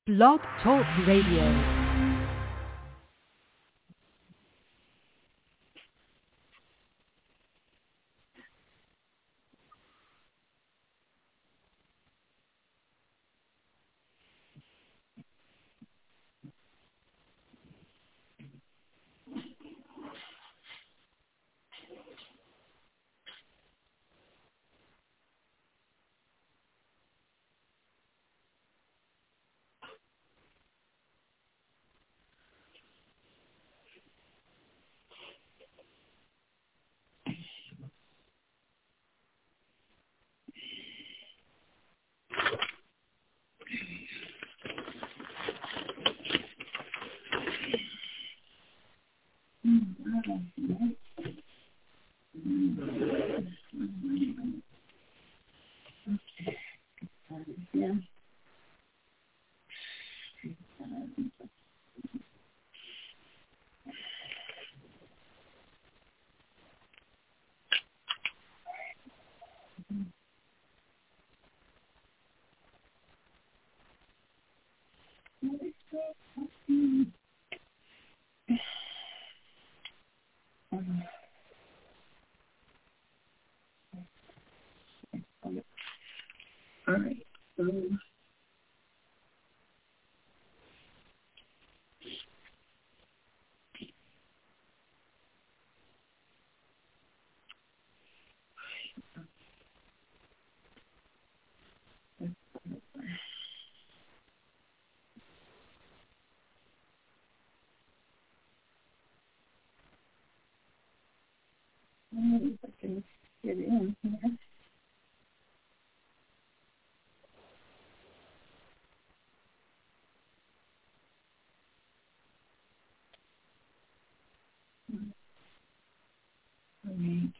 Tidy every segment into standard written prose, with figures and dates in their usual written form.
Blog Talk Radio. All right. If I can get in here. All right.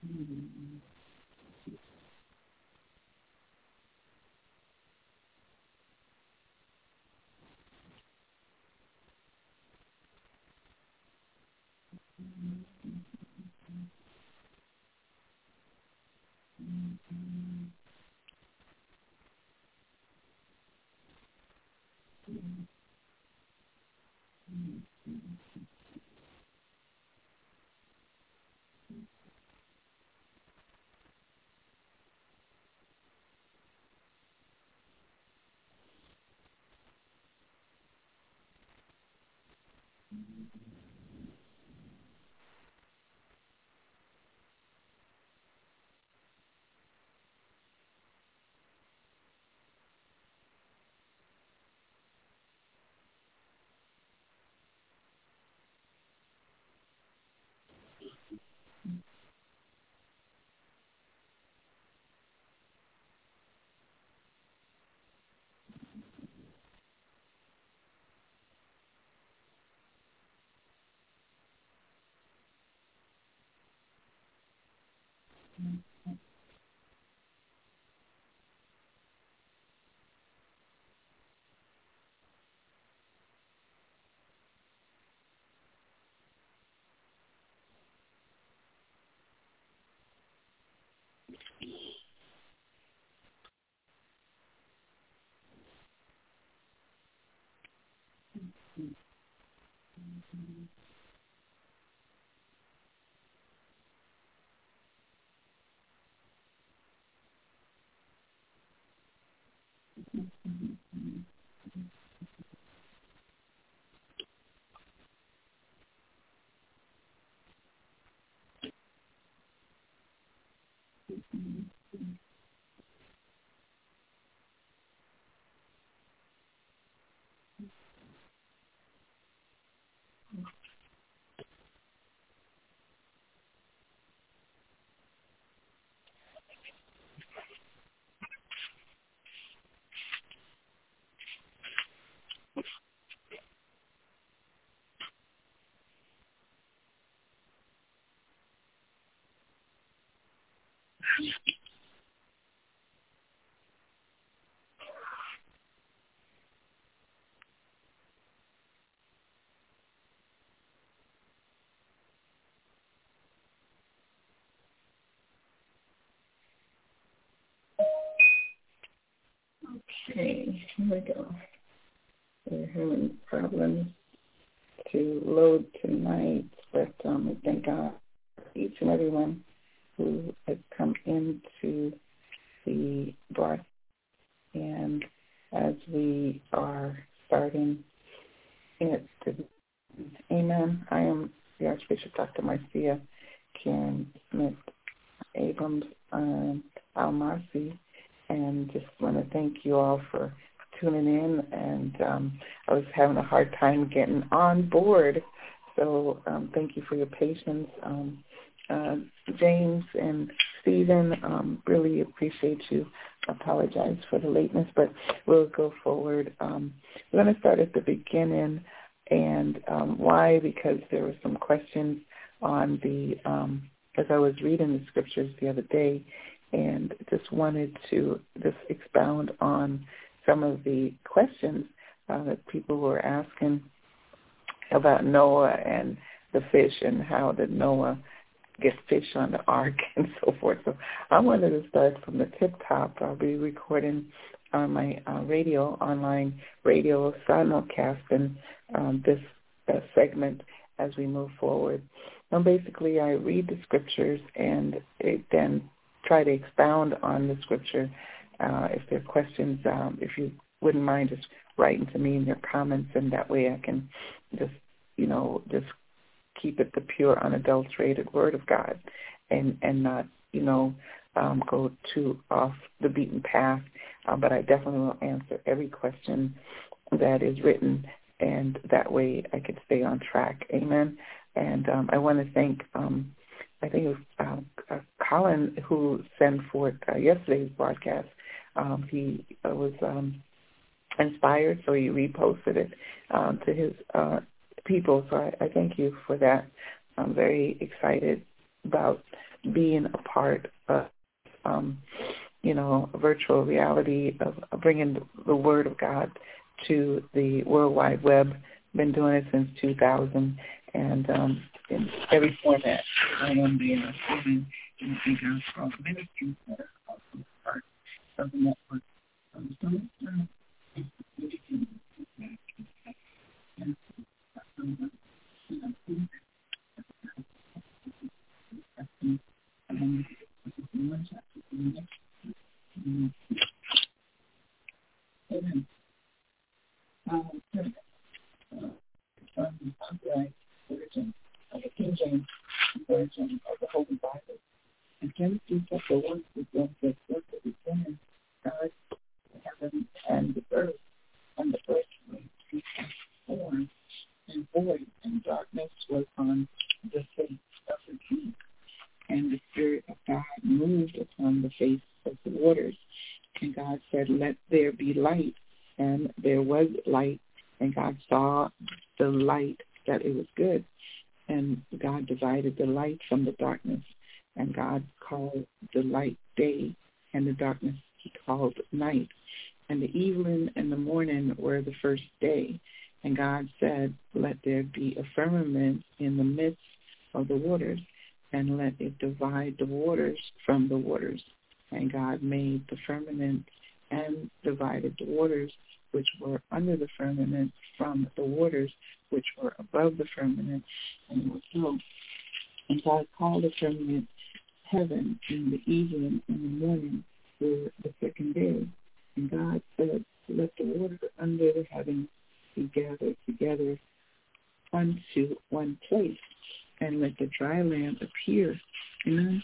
Okay, here we go. We're having problems to load tonight, but I thank God for each and every one who has come into the broadcast. And as we are starting it, amen, I am the Archbishop Dr. Marcia Karen Smith Abrams Almasi, and just want to thank you all for tuning in. And I was having a hard time getting on board, so thank you for your patience. James and Stephen, really appreciate you. Apologize for the lateness, but we'll go forward. We're going to start at the beginning, and why? Because there were some questions on the, as I was reading the scriptures the other day, and just wanted to just expound on some of the questions that people were asking about Noah and the fish and how did Noah get fish on the ark and so forth. So I wanted to start from the tip top. I'll be recording on my online radio simulcasting this segment as we move forward. Now, basically, I read the scriptures and then try to expound on the scripture. If there are questions, if you wouldn't mind just writing to me in your comments, and that way I can just keep it the pure, unadulterated Word of God, and not, go too off the beaten path. But I definitely will answer every question that is written, and that way I could stay on track. Amen. And I want to thank, I think it was Colin who sent forth yesterday's broadcast. He was inspired, so he reposted it to his people. So I thank you for that. I'm very excited about being a part of, virtual reality of bringing the Word of God to the World Wide Web. Been doing it since 2000, and in every format I am there. And I think God's called ministries that are also part of the network. The King James Version of the Holy Bible. And Genesis chapter 1 begins with the beginning, God, heaven, and the earth, and the earth was formed and void, and darkness was on the face of the deep, and the Spirit of God moved upon the face of the waters. And God said, "Let there be light," and there was light, and God saw the light that it was good. And God divided the light from the darkness, and God called the light day, and the darkness he called night. And the evening and the morning were the first day. And God said, "Let there be a firmament in the midst of the waters, and let it divide the waters from the waters." And God made the firmament and divided the waters which were under the firmament from the waters which were above the firmament. And it was so. And God called the firmament heaven, and the evening and the morning were the second day. And God said, "Let the water under the heavens be gathered together unto one place, and let the dry land appear." And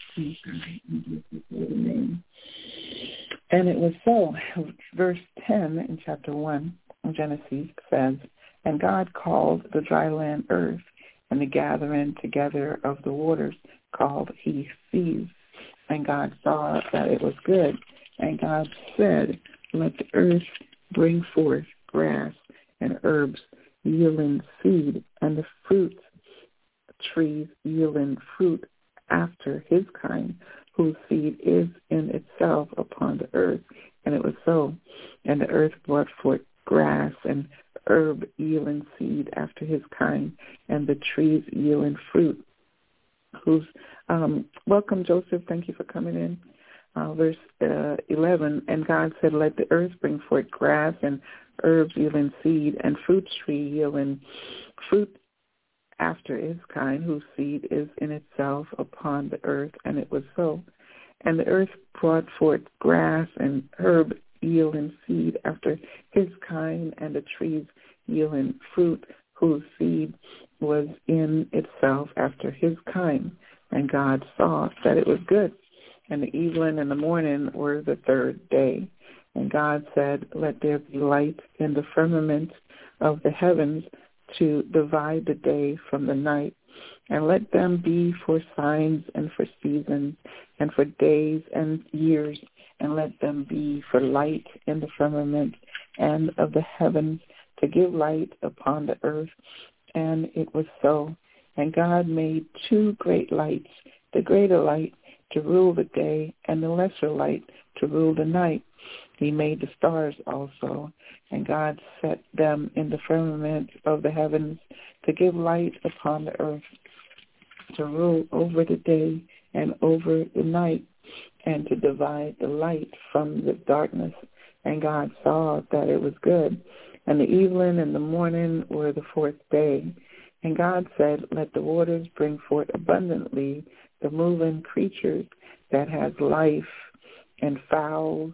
it was so. Verse 10 in chapter 1 of Genesis says, "And God called the dry land earth, and the gathering together of the waters called he seas. And God saw that it was good. And God said, Let the earth bring forth grass and herbs yielding seed, and the fruit trees yielding fruit after his kind, whose seed is in itself upon the earth." And it was so. And the earth brought forth grass and herb yielding seed after his kind, and the trees yielding fruit. Welcome, Joseph. Thank you for coming in. Verse 11, "And God said, Let the earth bring forth grass and herbs yielding seed, and fruit tree yielding fruit after his kind, whose seed is in itself upon the earth." And it was so. And the earth brought forth grass and herb yielding seed after his kind, and the trees yielding fruit, whose seed was in itself after his kind. And God saw that it was good. And the evening and the morning were the third day. And God said, "Let there be light in the firmament of the heavens to divide the day from the night, and let them be for signs and for seasons and for days and years, and let them be for light in the firmament and of the heavens to give light upon the earth." And it was so. And God made two great lights, the greater light to rule the day, and the lesser light to rule the night. He made the stars also, and God set them in the firmament of the heavens to give light upon the earth, to rule over the day and over the night, and to divide the light from the darkness. And God saw that it was good. And the evening and the morning were the fourth day. And God said, "Let the waters bring forth abundantly the moving creatures that has life, and fowls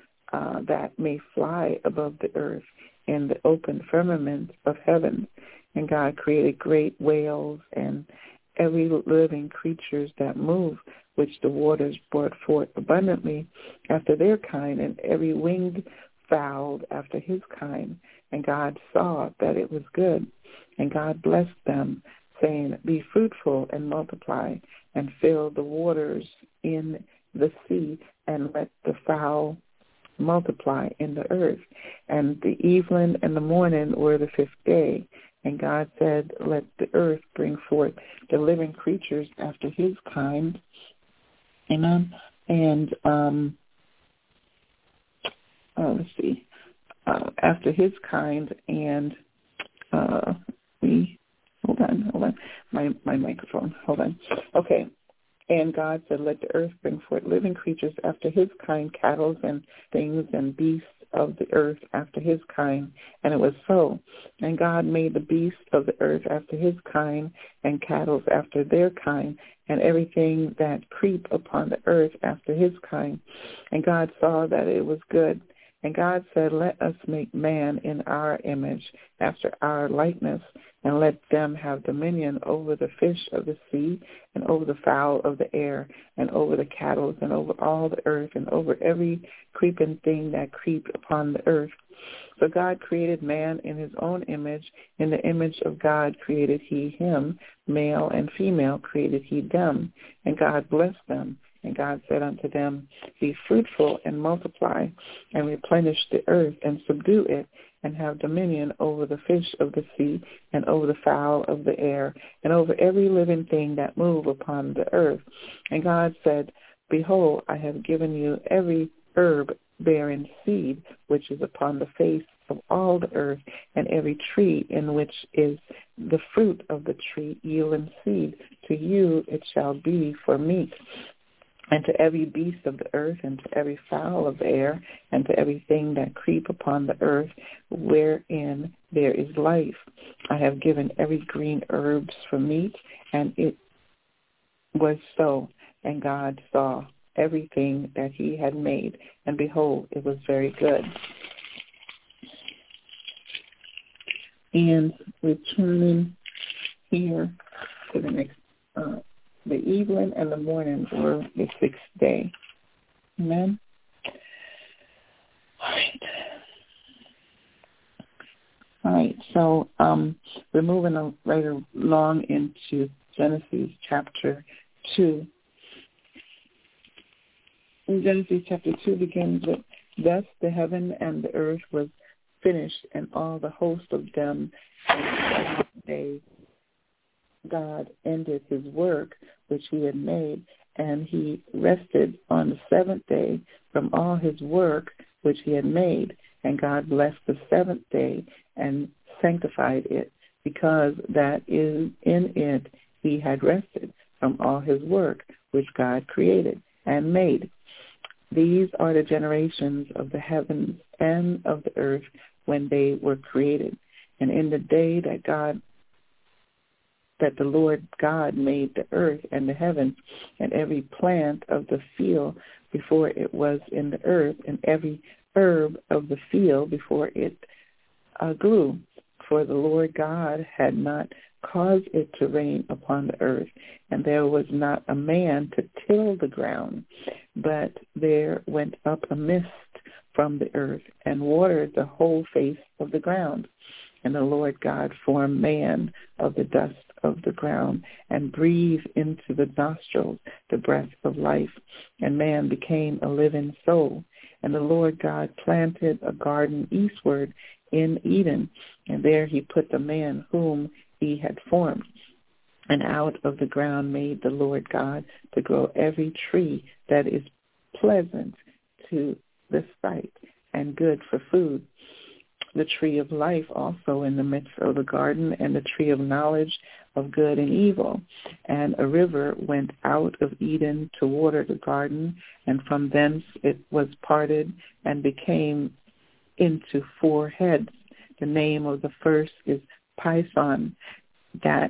that may fly above the earth in the open firmament of heaven." And God created great whales and every living creatures that move, which the waters brought forth abundantly after their kind, and every winged fowl after his kind. And God saw that it was good. And God blessed them, saying, "Be fruitful and multiply, and fill the waters in the sea, and let the fowl multiply in the earth." And the evening and the morning were the fifth day. And God said, "Let the earth bring forth the living creatures after his kind, Amen. And let's see, after his kind, and hold on, my microphone, hold on. Okay. And God said, let the earth bring forth living creatures after his kind, cattle and things and beasts of the earth after his kind. And it was so. And God made the beasts of the earth after his kind, and cattle after their kind, and everything that creep upon the earth after his kind. And God saw that it was good. And God said, let us make man in our image, after our likeness, and let them have dominion over the fish of the sea, and over the fowl of the air, and over the cattle, and over all the earth, and over every creeping thing that creeps upon the earth. So God created man in his own image. In the image of God created he him, male and female created he them. And God blessed them. And God said unto them, be fruitful and multiply, and replenish the earth, and subdue it, and have dominion over the fish of the sea, and over the fowl of the air, and over every living thing that move upon the earth. And God said, behold, I have given you every herb bearing seed, which is upon the face of all the earth, and every tree in which is the fruit of the tree yielding seed. To you it shall be for meat. And to every beast of the earth, and to every fowl of the air, and to everything that creep upon the earth, wherein there is life, I have given every green herbs for meat. And it was so. And God saw everything that he had made, and behold, it was very good. And returning here to the next the evening and the morning were the sixth day. Amen. All right. So we're moving right along into Genesis chapter 2. In Genesis chapter 2 begins with, thus the heaven and the earth was finished, and all the host of them. And the day God ended his work which he had made, and he rested on the seventh day from all his work which he had made. And God blessed the seventh day and sanctified it, because that in it he had rested from all his work which God created and made. These are the generations of the heavens and of the earth when they were created. And in the day that the Lord God made the earth and the heavens, and every plant of the field before it was in the earth, and every herb of the field before it grew. For the Lord God had not caused it to rain upon the earth, and there was not a man to till the ground. But there went up a mist from the earth, and watered the whole face of the ground. And the Lord God formed man of the dust of the ground, and breathed into the nostrils the breath of life, and man became a living soul. And the Lord God planted a garden eastward in Eden, and there he put the man whom he had formed. And out of the ground made the Lord God to grow every tree that is pleasant to the sight and good for food, the tree of life also in the midst of the garden, and the tree of knowledge of good and evil. And a river went out of Eden to water the garden, and from thence it was parted and became into 4 heads. The name of the first is Pison. That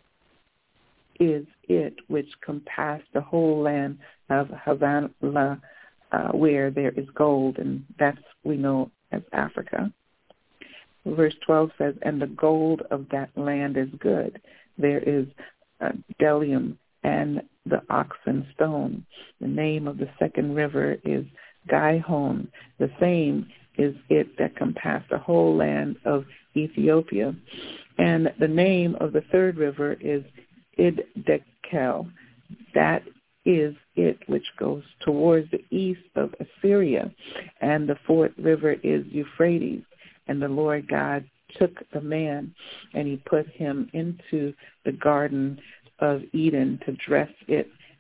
is it which compassed the whole land of Havilah, where there is gold, and that's we know as Africa. Verse 12 says, and the gold of that land is good. There is bdellium and the oxen stone. The name of the second river is Gihon. The same is it that compassed the whole land of Ethiopia. And the name of the third river is Iddekel. That is it which goes towards the east of Assyria. And the fourth river is Euphrates. And the Lord God took the man, and he put him into the garden of Eden to dress it.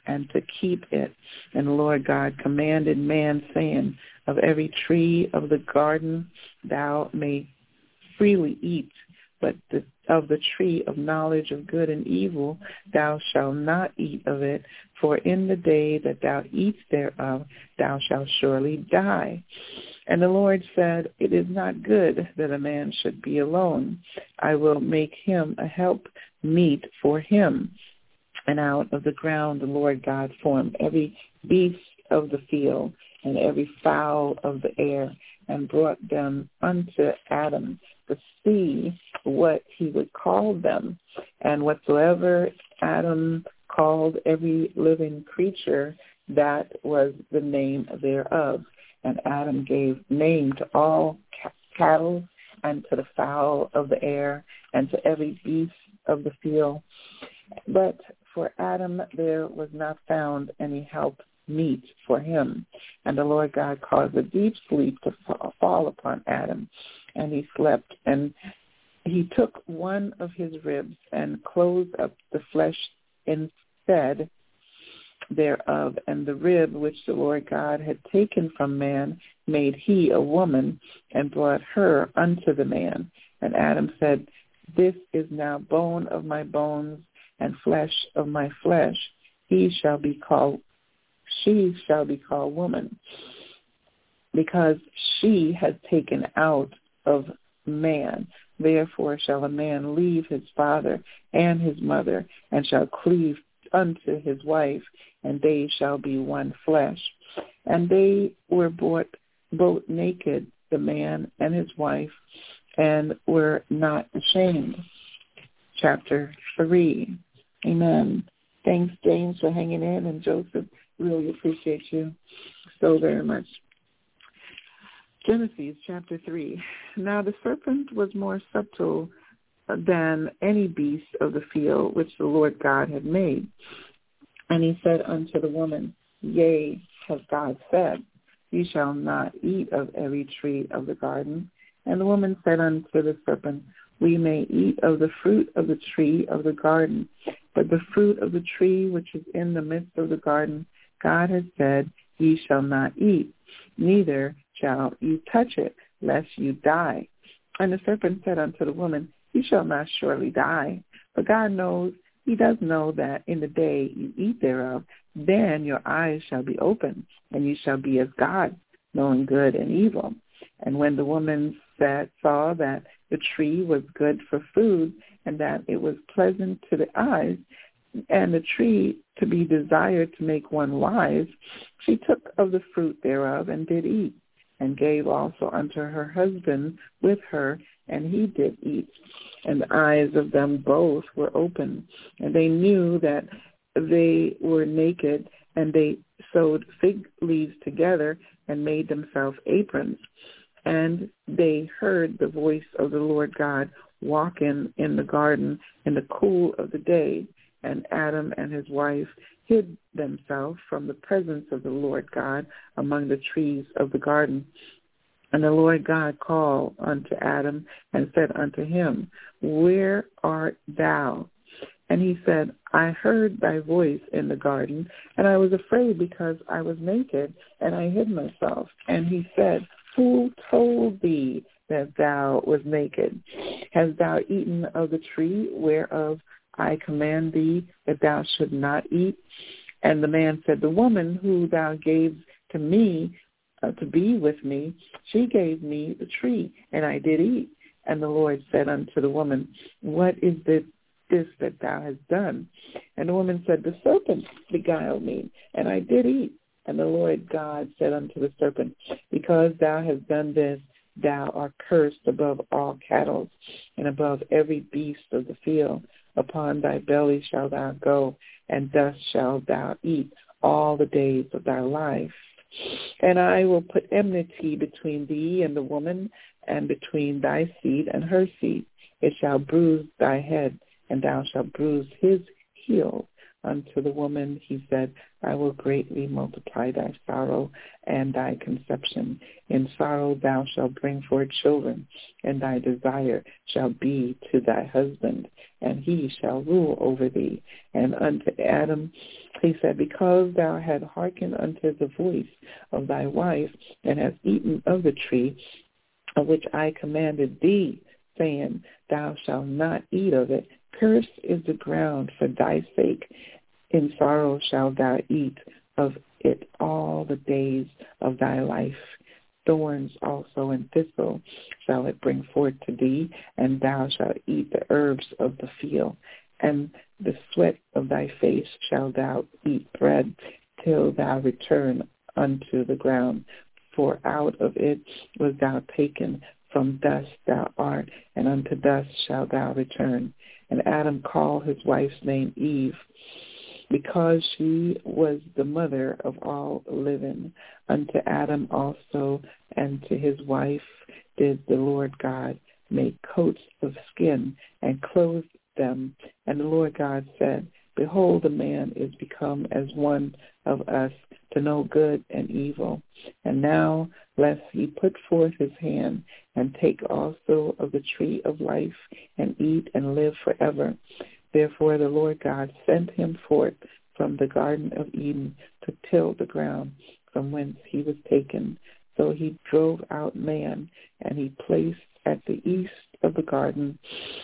and to keep it. And the Lord God commanded man, saying, of every tree of the garden thou may freely eat, but of the tree of knowledge of good and evil thou shalt not eat of it, for in the day that thou eatest thereof thou shalt surely die. And the Lord said, it is not good that a man should be alone. I will make him a help meet for him. And out of the ground the Lord God formed every beast of the field and every fowl of the air, and brought them unto Adam to see what he would call them. And whatsoever Adam called every living creature, that was the name thereof. And Adam gave name to all cattle, and to the fowl of the air, and to every beast of the field. But for Adam there was not found any help meet for him. And the Lord God caused a deep sleep to fall upon Adam, and he slept. And he took one of his ribs and closed up the flesh instead thereof, and the rib which the Lord God had taken from man made he a woman, and brought her unto the man. And Adam said, this is now bone of my bones and flesh of my flesh. She shall be called woman, because she has taken out of man. Therefore shall a man leave his father and his mother, and shall cleave unto his wife, and they shall be one flesh. And they were both naked, the man and his wife, and were not ashamed. Chapter 3. Amen. Thanks, James, for hanging in, and Joseph, really appreciate you so very much. Genesis chapter 3. Now the serpent was more subtle than any beast of the field which the Lord God had made. And he said unto the woman, yea, has God said, ye shall not eat of every tree of the garden? And the woman said unto the serpent, we may eat of the fruit of the tree of the garden, but the fruit of the tree which is in the midst of the garden, God has said, ye shall not eat, neither shall you touch it, lest you die. And the serpent said unto the woman, you shall not surely die. But God knows, he does know that in the day you eat thereof, then your eyes shall be opened, and you shall be as God, knowing good and evil. And when the woman saw that the tree was good for food, and that it was pleasant to the eyes, and the tree to be desired to make one wise, she took of the fruit thereof and did eat, and gave also unto her husband with her, and he did eat. And the eyes of them both were open, and they knew that they were naked, and they sewed fig leaves together and made themselves aprons. And they heard the voice of the Lord God walking in the garden in the cool of the day, and Adam and his wife hid themselves from the presence of the Lord God among the trees of the garden. And the Lord God called unto Adam and said unto him, where art thou? And he said, I heard thy voice in the garden, and I was afraid because I was naked, and I hid myself. And he said, who told thee that thou was naked? Hast thou eaten of the tree whereof I command thee that thou should not eat? And the man said, the woman who thou gavest to me to be with me, she gave me the tree, and I did eat. And the Lord said unto the woman, what is this that thou hast done? And the woman said, the serpent beguiled me, and I did eat. And the Lord God said unto the serpent, because thou hast done this, thou art cursed above all cattle, and above every beast of the field. Upon thy belly shalt thou go, and dust shalt thou eat all the days of thy life. And I will put enmity between thee and the woman, and between thy seed and her seed. It shall bruise thy head, and thou shalt bruise his heel. unto the woman, he said, I will greatly multiply thy sorrow and thy conception. In sorrow thou shalt bring forth children, and thy desire shall be to thy husband, and he shall rule over thee. And unto Adam he said, because thou hast hearkened unto the voice of thy wife, and hast eaten of the tree of which I commanded thee, saying, thou shalt not eat of it, cursed is the ground for thy sake. In sorrow shalt thou eat of it all the days of thy life. Thorns also and thistle shall it bring forth to thee, and thou shalt eat the herbs of the field. And the sweat of thy face shalt thou eat bread, till thou return unto the ground. For out of it was thou taken, from dust thou art, and unto dust shalt thou return. And Adam called his wife's name Eve, because she was the mother of all living. Unto Adam also and to his wife did the Lord God make coats of skin, and clothed them. And the Lord God said, behold, the man is become as one of us, to know good and evil. And now lest he put forth his hand, and take also of the tree of life, and eat and live forever. Therefore the Lord God sent him forth from the Garden of Eden to till the ground from whence he was taken. So he drove out man, and he placed at the east of the garden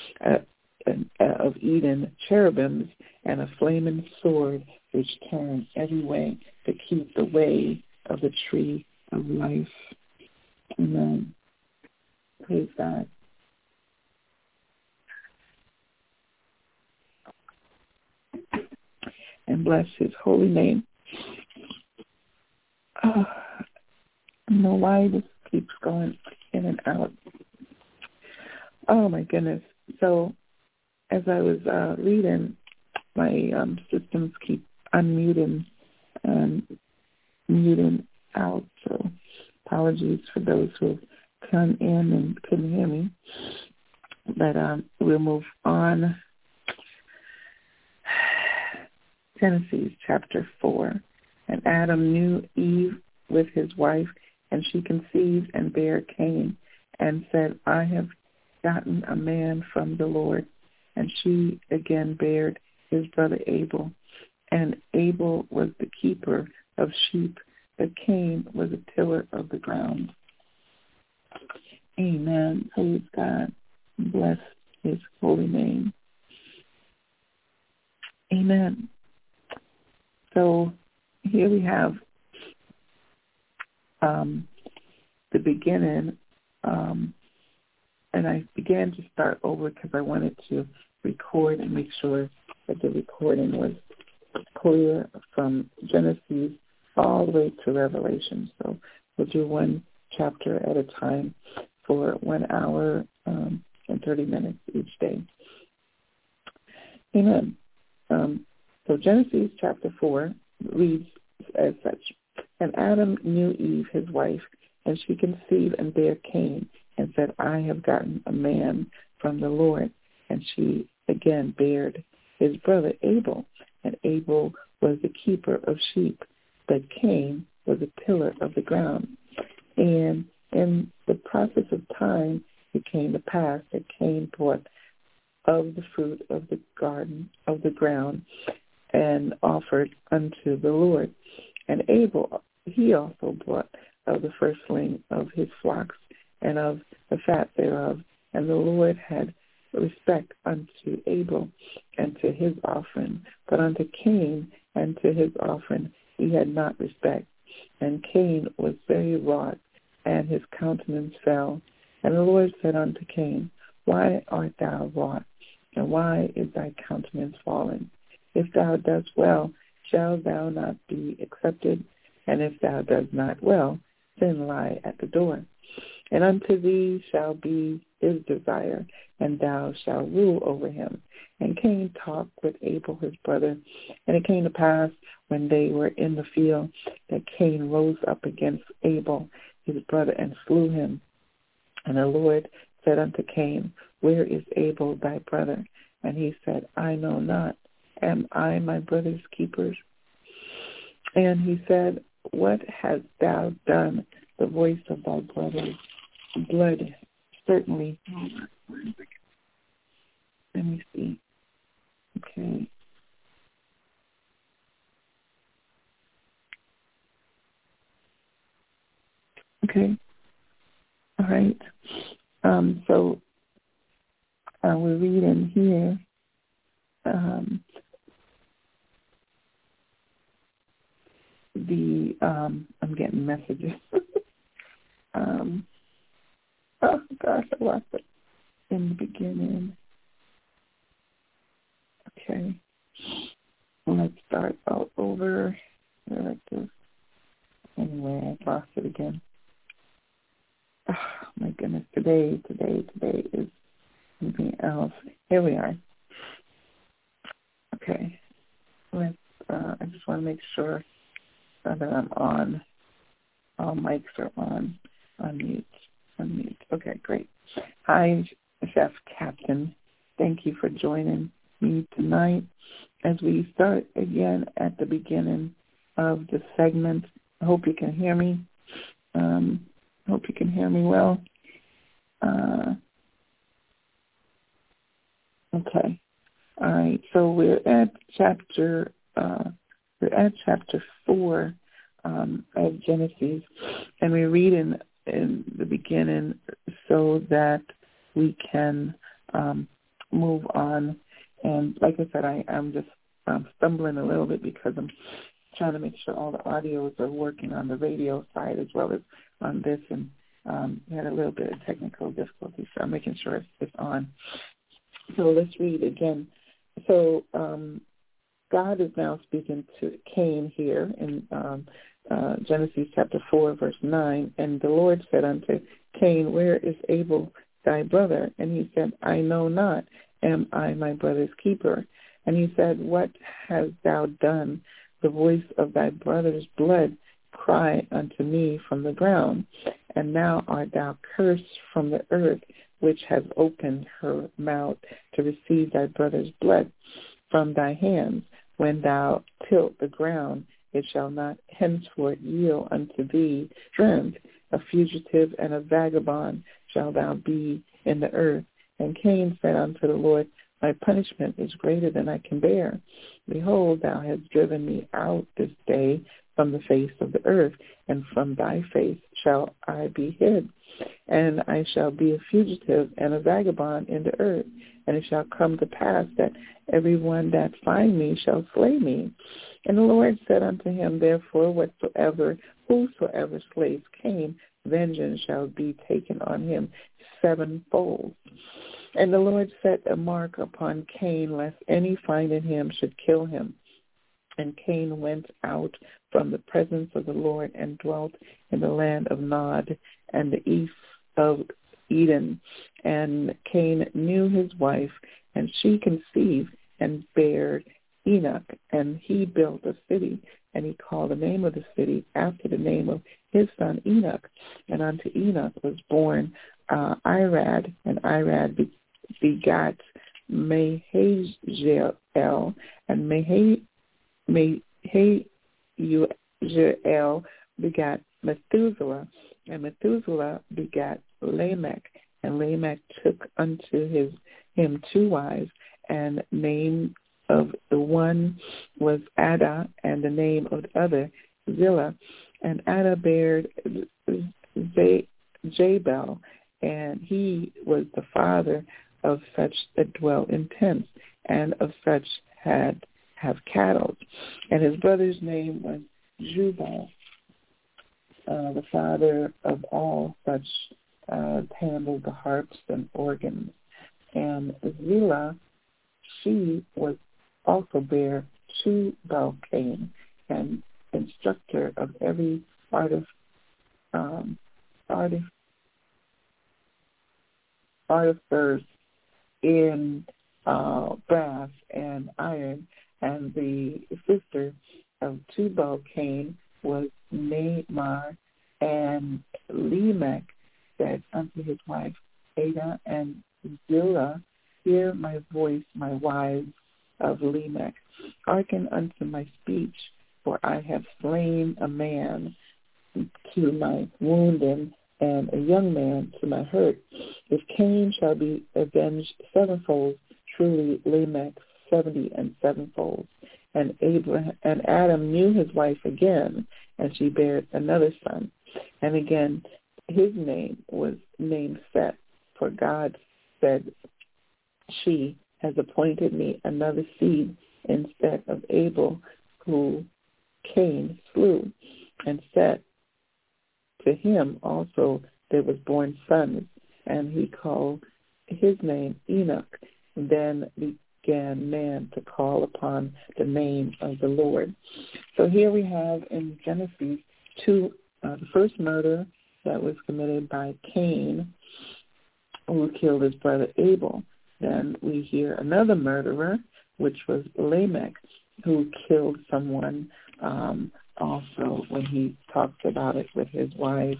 of Eden cherubims and a flaming sword, which turned every way to keep the way of the tree of life. Amen. Praise God. And bless his holy name. I don't know why this keeps going in and out. Oh, my goodness. So as I was reading, my systems keep unmuting and muting out. So apologies for those who come in and couldn't hear me. But we'll move on. Genesis chapter 4. And Adam knew Eve with his wife, and she conceived and bare Cain, and said, I have gotten a man from the Lord. And she again bare his brother Abel. And Abel was the keeper of sheep, but Cain was a tiller of the ground. Amen. Praise God. Bless his holy name. Amen. So here we have the beginning, and I began to start over because I wanted to record and make sure that the recording was clear from Genesis all the way to Revelation. So we'll do one chapter at a time for 1 hour and 30 minutes each day. Amen. So Genesis chapter 4 reads as such. And Adam knew Eve, his wife, and she conceived and bare Cain, and said, I have gotten a man from the Lord. And she again bared his brother Abel, and Abel was the keeper of sheep, but Cain was a tiller of the ground. And in the process of time, it came to pass that Cain brought of the fruit of the garden, of the ground, and offered unto the Lord. And Abel, he also brought of the firstling of his flocks and of the fat thereof. And the Lord had respect unto Abel and to his offering, but unto Cain and to his offering he had not respect. And Cain was very wroth, and his countenance fell. And the Lord said unto Cain, why art thou wroth, and why is thy countenance fallen? If thou dost well, shalt thou not be accepted? And if thou dost not well, sin lie at the door. And unto thee shall be his desire, and thou shalt rule over him. And Cain talked with Abel his brother. And it came to pass, when they were in the field, that Cain rose up against Abel his brother, and slew him. And the Lord said unto Cain, where is Abel thy brother? And he said, I know not. am I my brother's keeper? And he said, what hast thou done? The voice of thy brother's blood certainly. Let me see. Okay. Okay. All right. So we're reading here. I'm getting messages. Oh gosh, I lost it in the beginning. Okay. Let's start all over. Like this. Anyway, I lost it again. Oh my goodness, today is something else. Here we are. Okay. Let's. I just want to make sure that I'm on. All mics are on. Unmute. Okay, great. Hi, Chef Captain. Thank you for joining me tonight as we start again at the beginning of the segment. I hope you can hear me. Hope you can hear me well. Okay. All right. So we're at chapter 4 of Genesis, and we read in the beginning so that we can move on. And like I said, I'm just stumbling a little bit because I'm trying to make sure all the audios are working on the radio side as well as on this, and we had a little bit of technical difficulty, so I'm making sure it's on. So let's read again. So God is now speaking to Cain here in Genesis chapter 4, verse 9. And the Lord said unto Cain, where is Abel thy brother? And he said, I know not. Am I my brother's keeper? And he said, what hast thou done? The voice of thy brother's blood cry unto me from the ground. And now art thou cursed from the earth, which has opened her mouth to receive thy brother's blood from thy hands. When thou tilt the ground, it shall not henceforth yield unto thee strength. A fugitive and a vagabond shall thou be in the earth. And Cain said unto the Lord, my punishment is greater than I can bear. Behold, thou hast driven me out this day from the face of the earth, and from thy face shall I be hid. And I shall be a fugitive and a vagabond in the earth. And it shall come to pass that everyone that find me shall slay me. And the Lord said unto him, therefore, whosoever slays Cain, vengeance shall be taken on him sevenfold. And the Lord set a mark upon Cain, lest any finding him should kill him. And Cain went out from the presence of the Lord and dwelt in the land of Nod and the east of Eden. And Cain knew his wife, and she conceived and bare Enoch. And he built a city, and he called the name of the city after the name of his son Enoch. And unto Enoch was born Irad, and Irad begat Mehaziel, and Mehaziel begat Methuselah, and Methuselah begat Lamech, and Lamech took unto him 2 wives, and name of the one was Ada, and the name of the other Zillah. And Ada bare Jabal, and he was the father of such that dwell in tents, and of such have cattle. And his brother's name was Jubal, the father of all such handled the harps and organs. And Zillah, she was also bare Tubal-Cain, and instructor of every artificers in brass and iron. And the sister of Tubal-Cain was Naamah. And Lamech said unto his wife Ada and Zillah, hear my voice, my wives of Lamech. Hearken unto my speech, for I have slain a man to my wounding, and a young man to my hurt. If Cain shall be avenged sevenfold, truly Lamech 70 and sevenfold. And Adam knew his wife again, and she bare another son. And again, his name was named Seth, for God said, she has appointed me another seed instead of Abel, who Cain slew. And Seth, to him also there was born sons, and he called his name Enoch. Then began man to call upon the name of the Lord. So here we have in Genesis the first murder that was committed by Cain, who killed his brother Abel. Then we hear another murderer, which was Lamech, who killed someone also when he talks about it with his wife.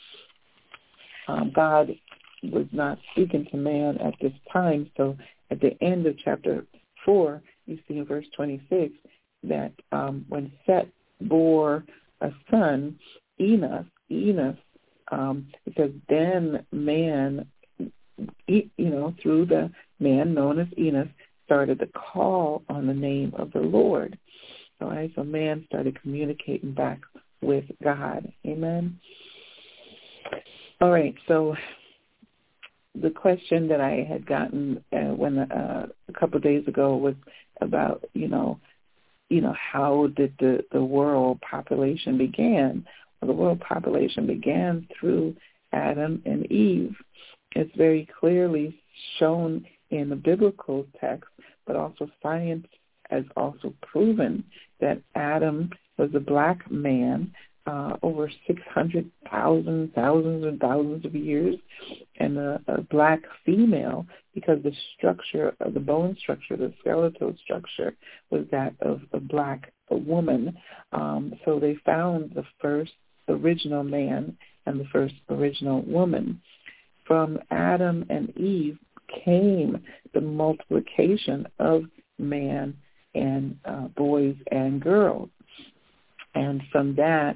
God was not speaking to man at this time, so at the end of chapter 4, you see in verse 26 that when Seth bore a son, Enos, because then man, through the man known as Enos, started to call on the name of the Lord. All right, so man started communicating back with God. Amen. All right, so the question that I had gotten a couple of days ago was about, how did the world population begin? Well, the world population began through Adam and Eve. It's very clearly shown in the biblical text, but also science has also proven that Adam was a black man over 600,000, thousands and thousands of years, and a black female, because the structure of the bone structure, the skeletal structure, was that of a black woman. So they found the first original man and the first original woman. From Adam and Eve came the multiplication of man and boys and girls. And from that,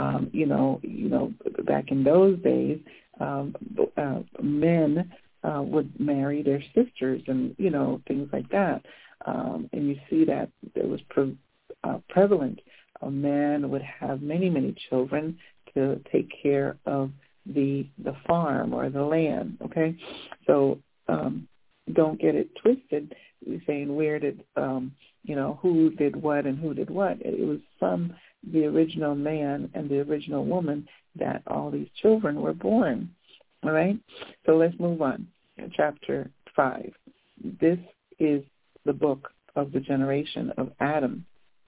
back in those days, men would marry their sisters and, things like that. And you see that it was prevalent. A man would have many, many children to take care of the farm or the land, okay? So don't get it twisted, saying where did, who did what and who did what. It was from the original man and the original woman that all these children were born, all right? So let's move on. Chapter 5. This is the book of the generation of Adam.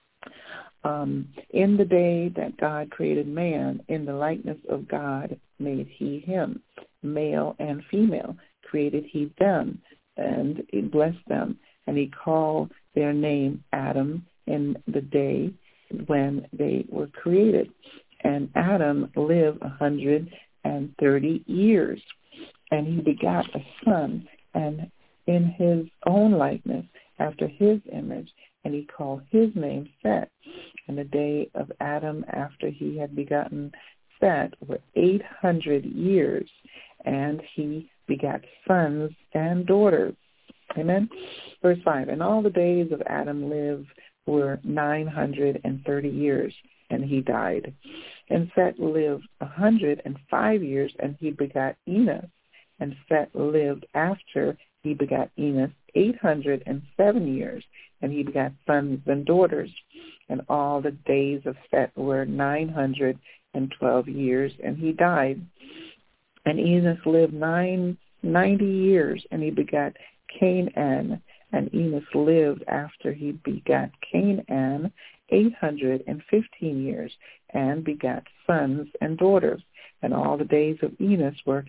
In the day that God created man, in the likeness of God made he him. Male and female created he them, and he blessed them. And he called their name Adam in the day when they were created. And Adam lived 130 years. And he begot a son, and in his own likeness, after his image, and he called his name Seth. And the day of Adam after he had begotten Seth were 800 years, and he begat sons and daughters. Amen. Verse 5, and all the days of Adam lived were 930 years, and he died. And Seth lived 105 years, and he begat Enos. And Seth lived after he begat Enos 807 years, and he begat sons and daughters. And all the days of Seth were 912 years, and he died. And Enos lived 90 years, and he begat Canaan. And Enos lived after he begat Canaan 815 years, and begat sons and daughters. And all the days of Enos were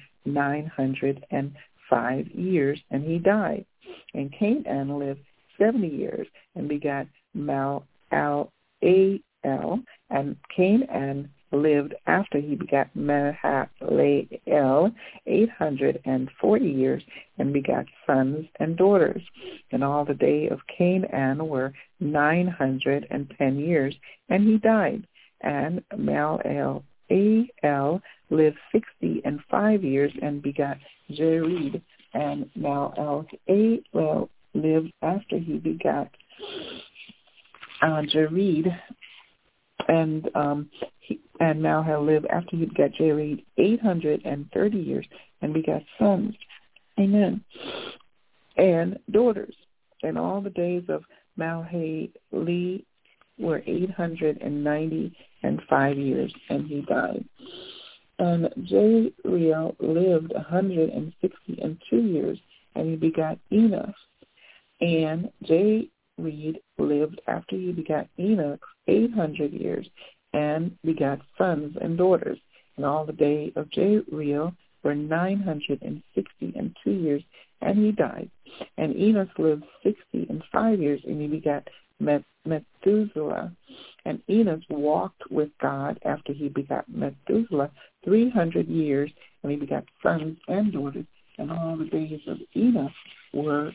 905 years, and he died. And Canaan lived 70 years, and begat Mal'el, and Canaan lived after he begat Mahalalel 840 years, and begat sons and daughters. And all the day of Canaan were 910 years, and he died. And Mahalalel lived 65 years, and begat Jared. And Mahalalel lived after he begat Jared, and Mahalalel lived after he begat Jared 830 years, and begat sons, amen, and daughters. And all the days of Mahalalel were 895 years, and he died. And Jared lived 162 years, and he begat Enoch. And Jared lived after he begat Enoch 800 years, and begat sons and daughters. And all the days of Jared were 962 years, and he died. And Enoch lived 65 years, and he begat Methuselah. And Enoch walked with God after he begat Methuselah 300 years, and he begat sons and daughters. And all the days of Enoch were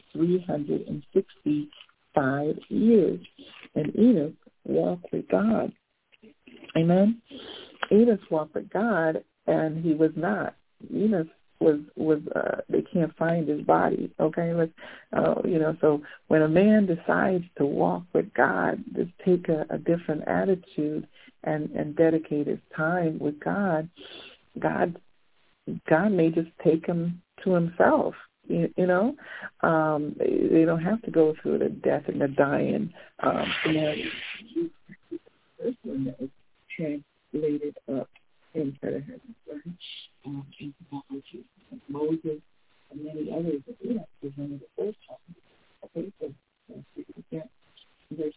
365 years. And Enoch walked with God. Amen. Enoch walked with God, and he was not. Enoch was they can't find his body. Okay, so when a man decides to walk with God, just take a different attitude and dedicate his time with God, God may just take him to himself. They don't have to go through the death and the dying scenario. This one that was translated up into the heavens, right? Into mythology, Moses and many others. Enoch was one of the first times. Okay, so we get verse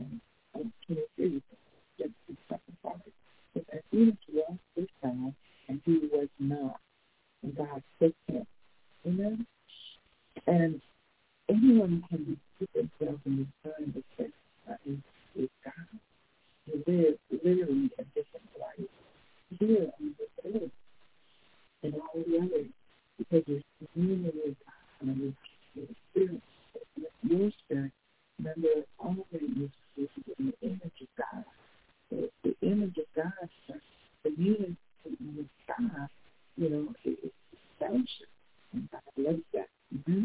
23, that's the second part. But as Enoch walked with God, and he was not, and God took him. Amen. And anyone can put themselves in this time of faith with God. To live literally a different life here on this earth and all the others, because you're communing with God and your spirit, your spirit. Remember, all of it is in the image of God. So the image of God, the unity with God, it's fellowship, and God loves that. Mm-hmm.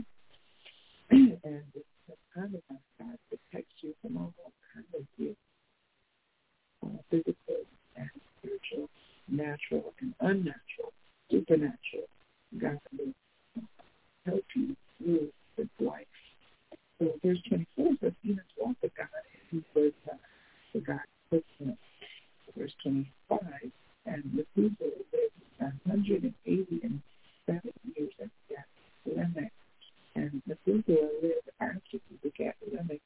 And the kind of God protects you from all kinds of gifts. Physical and spiritual, natural and unnatural, supernatural. God will help you through this life. So verse 24 says, Enoch walked with God, and he was the God took him. Verse 25, and Methuselah lived 187 years and begat Lamech. And Methuselah lived after he begat Lamech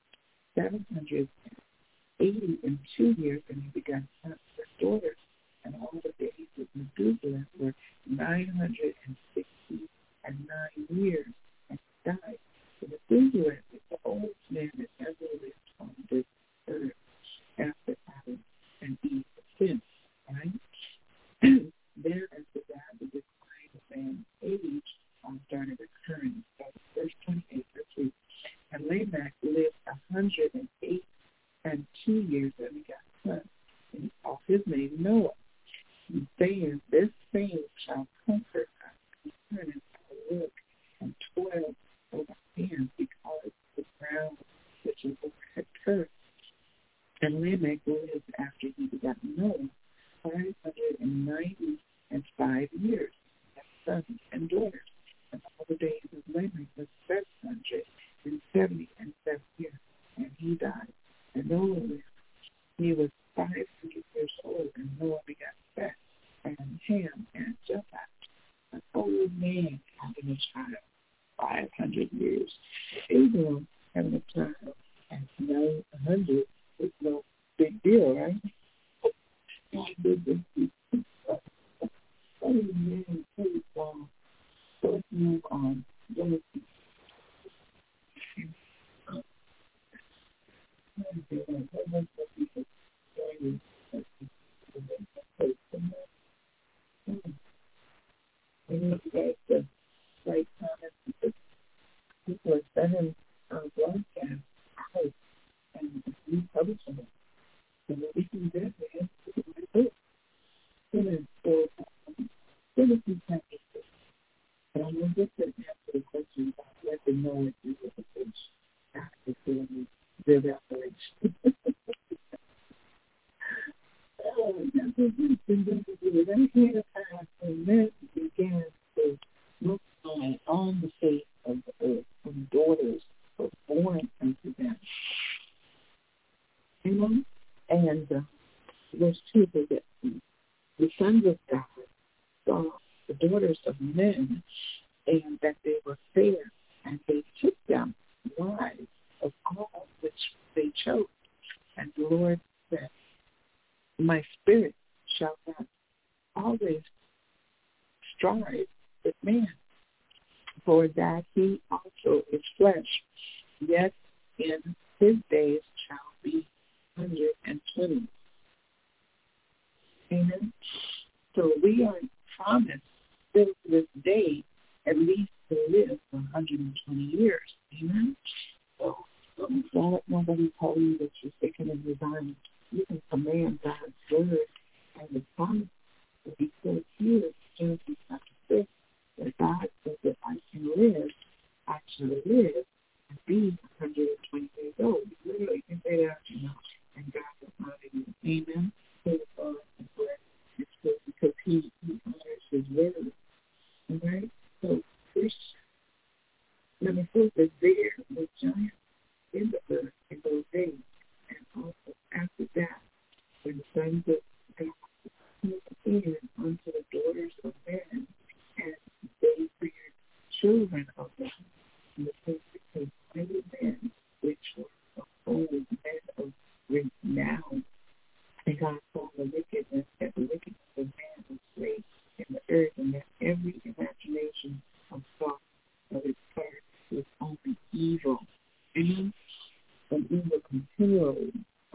782 years, and he begat sons and daughters. And all the days of Methuselah were 969 years, and he died. So Methuselah is the oldest man that ever lived on this earth after Adam and Eve sinned, right? Then after that, the decline of man's age started occurring. So verse 28, verse 3, and Lamech lived 102 years, and he got sons, and he called his name Noah. And saying, this same shall comfort us, concerning our work and toil of our hands, because the ground which is over had cursed. And Lamech lived after he begot Noah 595 years, and sons and daughters. And all the days of Lamech was 777 years, and he died. And Noah lived. He was 500 years old, and Noah begat Seth, and Ham, and Japheth. An old man having a child, 500 years. Abraham having a child at 900 is no big deal, right? God did this. Oh, man, praise God. So let's move on. Genesis. right? The right comments, because people are sending broadcasts out and republishing it. So what we can do is put it for citizens have it. But I'm going to just answer the question about let them know it is a fish after the evaporation. That's what we've been doing. Then came to pass, and men began to multiply on the face of the earth, and daughters were born unto them. Amen. And verse 2 says that the sons of God saw the daughters of men, and that they were fair, and they took them wives of all which they chose. And the Lord said, my spirit shall not always strive with man, for that he also is flesh, yet in his days shall be 120. Amen. So we are promised still to this day at least to live for 120 years. Amen. So don't let nobody tell you that you're sick and designed. You can command God's word and the promise to be so here, Genesis chapter 6, that God says that I can live, actually live, and be 120 years old. You literally can say that, and God will honor you. Amen. It's good because he honors his word. All right? So verse number 4 says, there were giants in the earth in those days, and also after that, when the sons of God came in unto the daughters of men, and they reared children of them, and the things became mighty men, which were of old, men of renown. And God saw the wickedness of man was great in the earth, and that every imagination of thought of its part was only evil. And evil continually.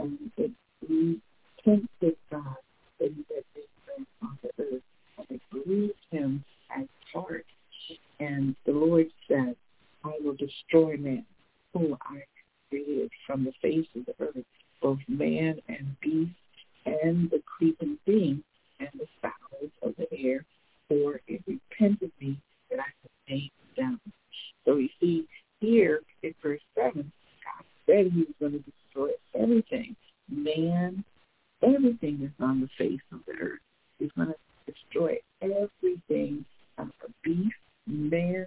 It tempted God that he had made on the earth, and it grieved him at heart. And the Lord said, I will destroy man, whom I created from the face of the earth, both man and beast, and the creeping thing, and the fowls of the air, for it repented me that I had made them. So you see here in verse 7, God said he was going to destroy everything. Man, everything that's on the face of the earth. He's going to destroy everything, beast, man,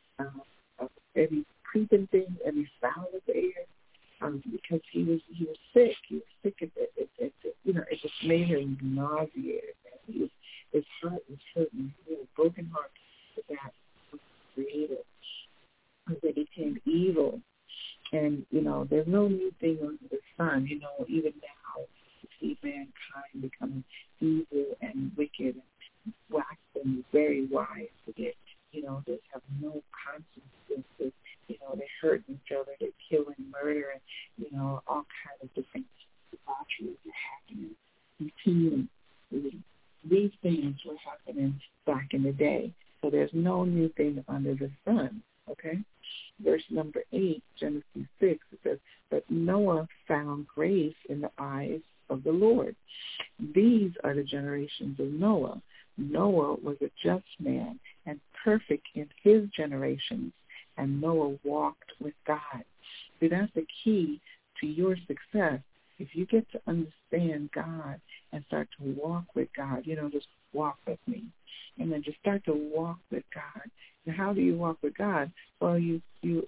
every creeping thing, every fowl of the air, because he was sick. He was sick at it. It just made him nauseated. His heart was hurting. He had a broken heart for that was created. They became evil. And, there's no new thing under the sun. Even now, you see mankind becoming evil and wicked and waxing very wise to get, they have no consequences. They're hurting each other, they're killing, murdering, all kinds of different debaucheries are happening continually. These things were happening back in the day. So there's no new thing under the sun, okay? Verse number 8, Genesis 6, it says, but Noah found grace in the eyes of the Lord. These are the generations of Noah. Noah was a just man and perfect in his generations, and Noah walked with God. See, that's the key to your success. If you get to understand God and start to walk with God, just walk with me. And then just start to walk with God. And how do you walk with God? Well, you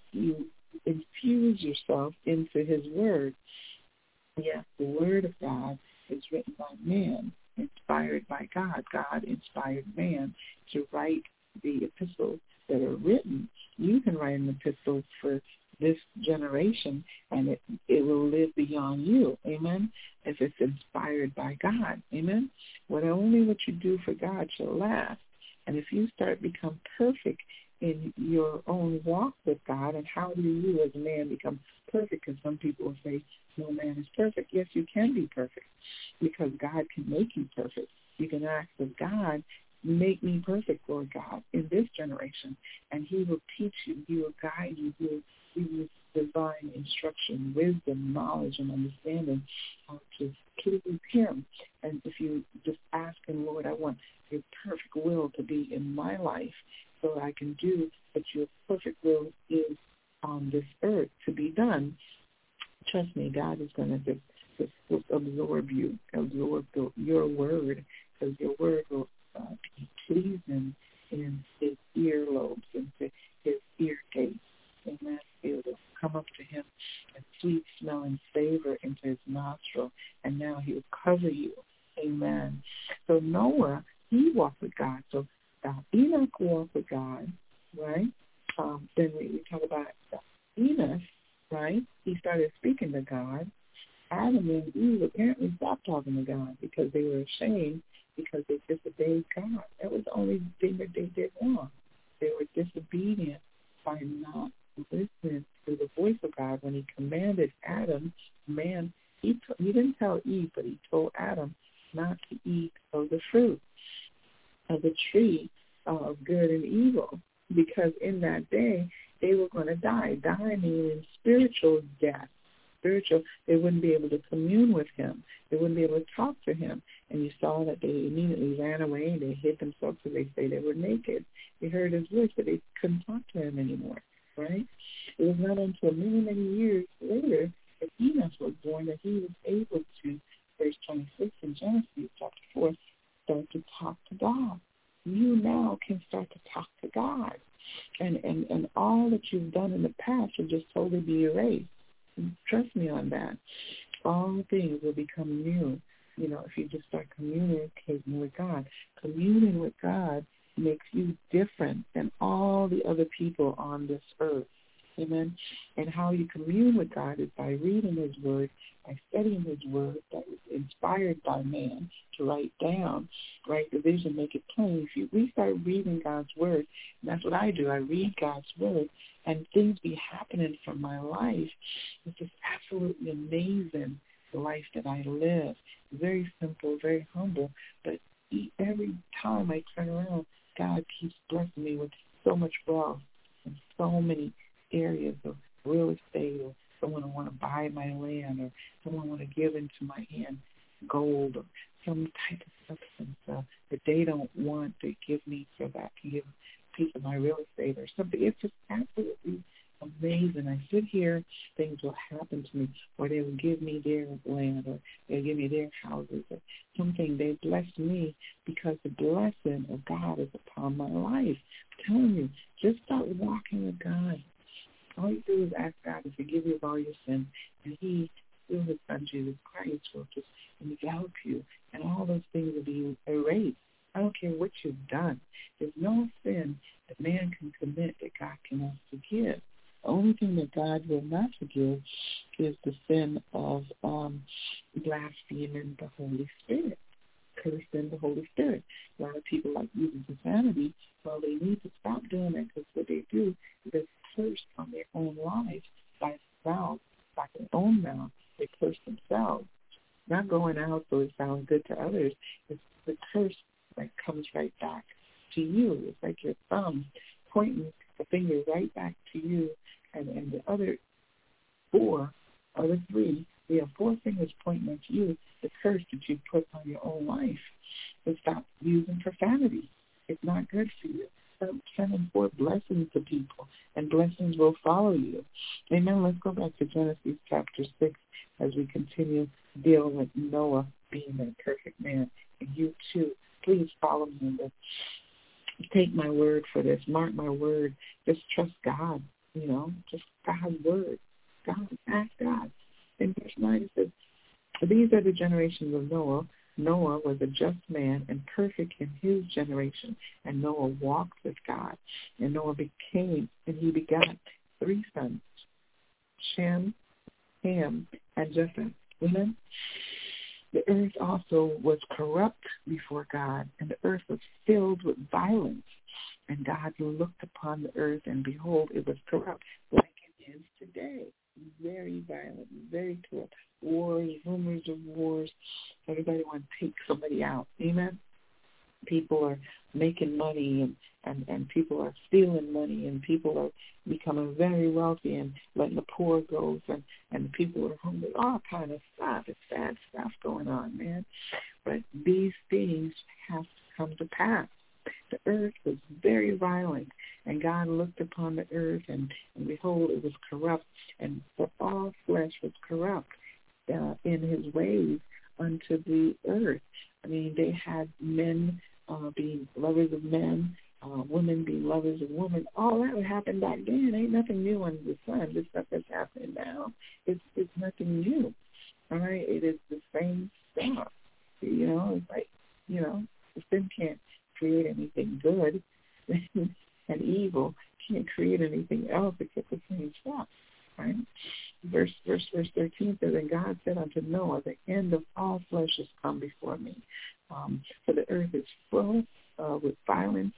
infuse yourself into his word. Yes, the word of God is written by man, inspired by God. God inspired man to write the epistles that are written. You can write an epistle for this generation, and it will live beyond you. Amen. If it's inspired by God. Amen. Only what you do for God shall last. And if you start become perfect in your own walk with God, and how do you as a man become perfect? Because some people will say, no man is perfect. Yes, you can be perfect because God can make you perfect. You can ask of God make me perfect, Lord God, in this generation. And he will teach you, he will guide you, he will give you divine instruction, wisdom, knowledge, and understanding how to please him. And if you just ask him, Lord, I want your perfect will to be in my life so that I can do what your perfect will is on this earth to be done, trust me, God is going to just absorb you, absorb your word, because your word will be pleasing in his earlobes and his ear gates. Amen. It will come up to him and sweet smelling savor into his nostril, and now he will cover you. Amen. So Noah, he walked with God. So Enoch walked with God, right? Then we talk about Enos, right? He started speaking to God. Adam and Eve apparently stopped talking to God because they were ashamed because they disobeyed God. That was the only thing that they did wrong. They were disobedient by not listening to the voice of God when he commanded Adam, man, he didn't tell Eve, but he told Adam not to eat of the fruit of the tree of good and evil, because in that day they were going to die. Die meaning spiritual death. Spiritual, they wouldn't be able to commune with him. They wouldn't be able to talk to him. And you saw that they immediately ran away and they hid themselves because they say they were naked. They heard his voice, but they couldn't talk to him anymore, right? It was not until many, many years later that Enos was born that he was able to, verse 26 in Genesis chapter 4, start to talk to God. You now can start to talk to God. And all that you've done in the past will just totally be erased. Trust me on that. All things will become new, if you just start communicating with God. Communing with God makes you different than all the other people on this earth. Amen. And how you commune with God is by reading his word, by studying his word that is inspired by man to write down, write the vision, make it plain. If we start reading God's word, and that's what I do, I read God's word, and things be happening from my life. It's just absolutely amazing, the life that I live. Very simple, very humble, but every time I turn around, God keeps blessing me with so much wealth and so many areas of real estate, or someone want to buy my land, or someone want to give into my hand gold or some type of substance that they don't want to give me so that I can give a piece of my real estate or something. It's just absolutely amazing. I sit here, things will happen to me, or they will give me their land, or they'll give me their houses, or something. They bless me because the blessing of God is upon my life. I'm telling you, just start walking with God. All you do is ask God to forgive you of all your sins, and he, through his son Jesus Christ, will just envelop you, and all those things will be erased. I don't care what you've done. There's no sin that man can commit that God cannot forgive. The only thing that God will not forgive is the sin of blaspheming the Holy Spirit, cursing the Holy Spirit. A lot of people like using profanity. Well, they need to stop doing that, because what they do is they curse on their own lives by mouth, by their own mouth. They curse themselves. Not going out so it sounds good to others. It's the curse that comes right back to you. It's like your thumb pointing the finger right back to you, and the other three, we have four fingers pointing at you, the curse that you put on your own life. So stop using profanity. It's not good for you. Start sending forth blessings to people, and blessings will follow you. Amen. Let's go back to Genesis chapter 6 as we continue dealing with Noah being that perfect man. And you too, please follow me in this. Take my word for this. Mark my word. Just trust God, just God's word. God, ask God. In verse 9 it says, these are the generations of Noah. Noah was a just man and perfect in his generation, and Noah walked with God. And Noah he begot 3 sons, Shem, Ham, and Japheth. Amen. The earth also was corrupt before God, and the earth was filled with violence. And God looked upon the earth, and behold, it was corrupt, like it is today. Very violent, very corrupt. Wars, rumors of wars. Everybody wants to take somebody out. Amen. people are making money and people are stealing money and people are becoming very wealthy and letting the poor go and people are hungry, all kind of stuff. It's bad stuff going on, man. But these things have to come to pass. The earth was very violent, and God looked upon the earth, and behold, it was corrupt, and for all flesh was corrupt in his ways unto the earth. I mean, they had men being lovers of men, women being lovers of women. All that would happen back then. Ain't nothing new under the sun. This stuff that's happening now, it's nothing new. All right, it is the same stuff. You know, it's like, you know, the sin can't create anything good, and evil can't create anything else except the same stuff. Right? Verse 13 says, and God said unto Noah, the end of all flesh is come before me. For the earth is full with violence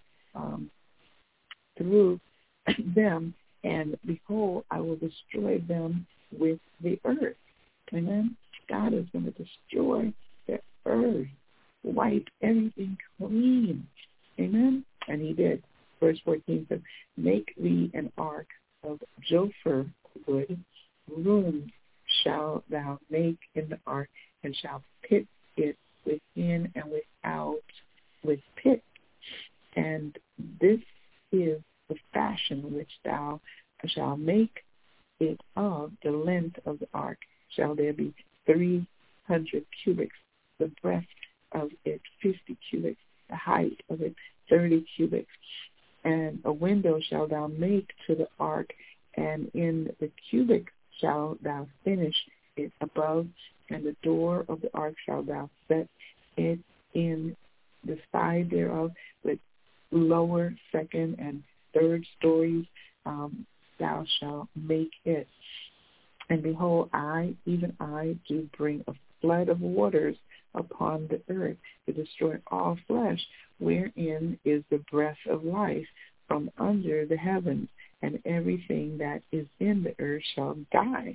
through them, and behold, I will destroy them with the earth. Amen? God is going to destroy the earth, wipe everything clean. Amen? And he did. Verse 14 says, make thee an ark of Jopher wood, rooms shalt thou make in the ark, and shalt pit it within and without with pit. And this is the fashion which thou shalt make it of. The length of the ark shall there be 300 cubits, the breadth of it 50 cubits, the height of it 30 cubits. And a window shalt thou make to the ark, and in the cubit shalt thou finish it above, and the door of the ark shalt thou set it in the side thereof with lower, second, and third stories. Thou shalt make it. And behold, I, even I, do bring a flood of waters upon the earth to destroy all flesh, wherein is the breath of life from under the heavens, and everything that is in the earth shall die.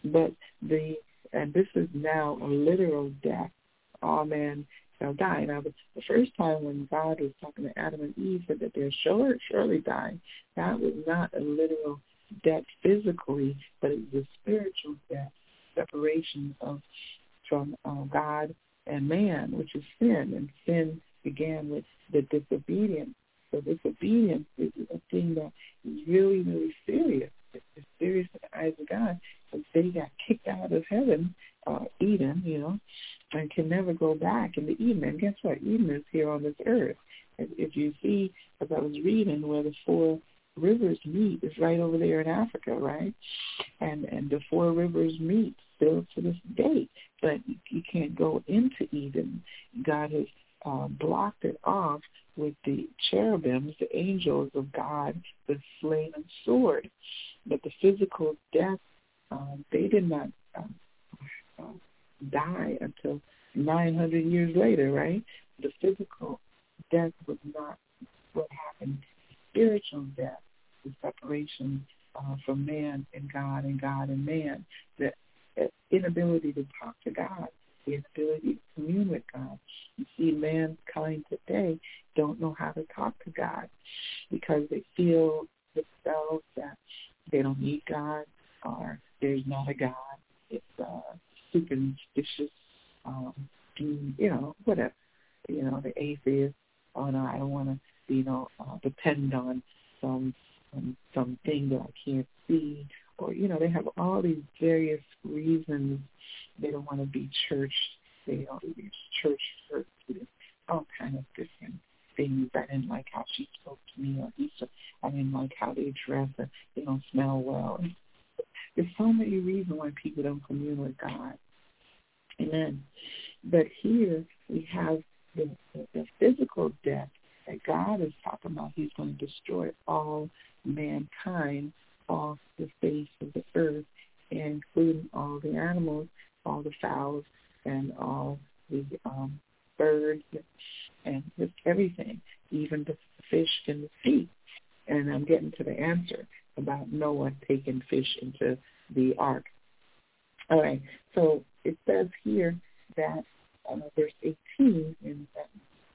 And this is now a literal death. All men shall die. Now, the first time when God was talking to Adam and Eve, said that they'll surely die, that was not a literal death physically, but it was a spiritual death, separation from God and man, which is sin. And sin began with the disobedience. So disobedience is a thing that is really, really serious. It's serious in the eyes of God, because they got kicked out of heaven, Eden, you know, and can never go back into Eden. And guess what? Eden is here on this earth. If you see, as I was reading, where the 4 rivers meet is right over there in Africa, right? And the 4 rivers meet still to this day. But you can't go into Eden. God has blocked it off with the cherubims, the angels of God, the flaming sword. But the physical death, they did not die until 900 years later, right? The physical death was not what happened. Spiritual death, the separation from man and God and man, the inability to talk to God, the inability to commune with God. You see, mankind today don't know how to talk to God because they feel themselves that they don't need God, or there's not a God. It's superstitious, you know, whatever. You know, the atheist, oh no, I don't want to, you know, depend on something that I can't see, or, you know, they have all these various reasons they don't want to be church. They don't be church hurt. All kind of different things. I didn't like how she spoke to me, or I didn't like how they dress, or they don't smell well. There's so many reasons why people don't commune with God. Amen. But here we have the physical death that God is talking about. He's going to destroy all mankind off the face of the earth, including all the animals, all the fowls, and all the birds, and just everything, even the fish in the sea. And I'm getting to the answer about Noah taking fish into the ark. All right, so it says here that verse 18 in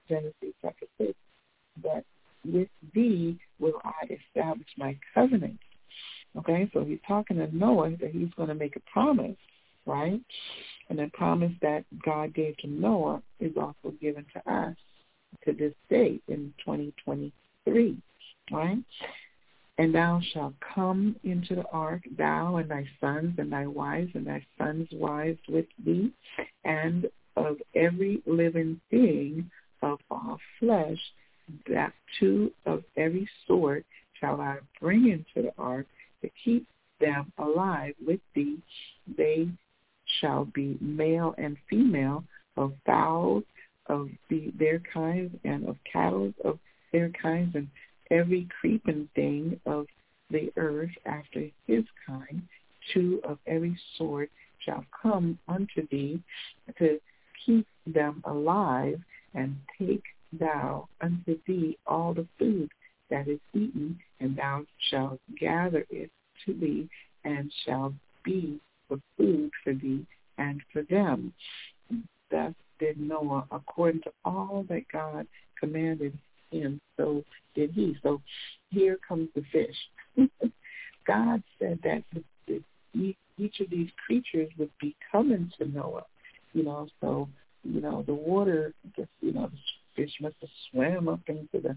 Genesis chapter 6, that with thee will I establish my covenant. Okay, so he's talking to Noah that he's going to make a promise, right? And the promise that God gave to Noah is also given to us to this day in 2023, right? And thou shalt come into the ark, thou and thy sons and thy wives and thy sons' wives with thee, and of every living thing of all flesh, that two of every sort shall I bring into the ark to keep them alive with thee. They shall be male and female, of fowls of their kinds, and of cattle of their kinds, and every creeping thing of the earth after his kind. Two of every sort shall come unto thee to keep them alive, and take thou unto thee all the food that is eaten, and thou shalt gather it to thee, and shall be for food for thee and for them. Thus did Noah according to all that God commanded him, so did he. So here comes the fish. God said that each of these creatures would be coming to Noah, so, the water, the fish must have swam up into the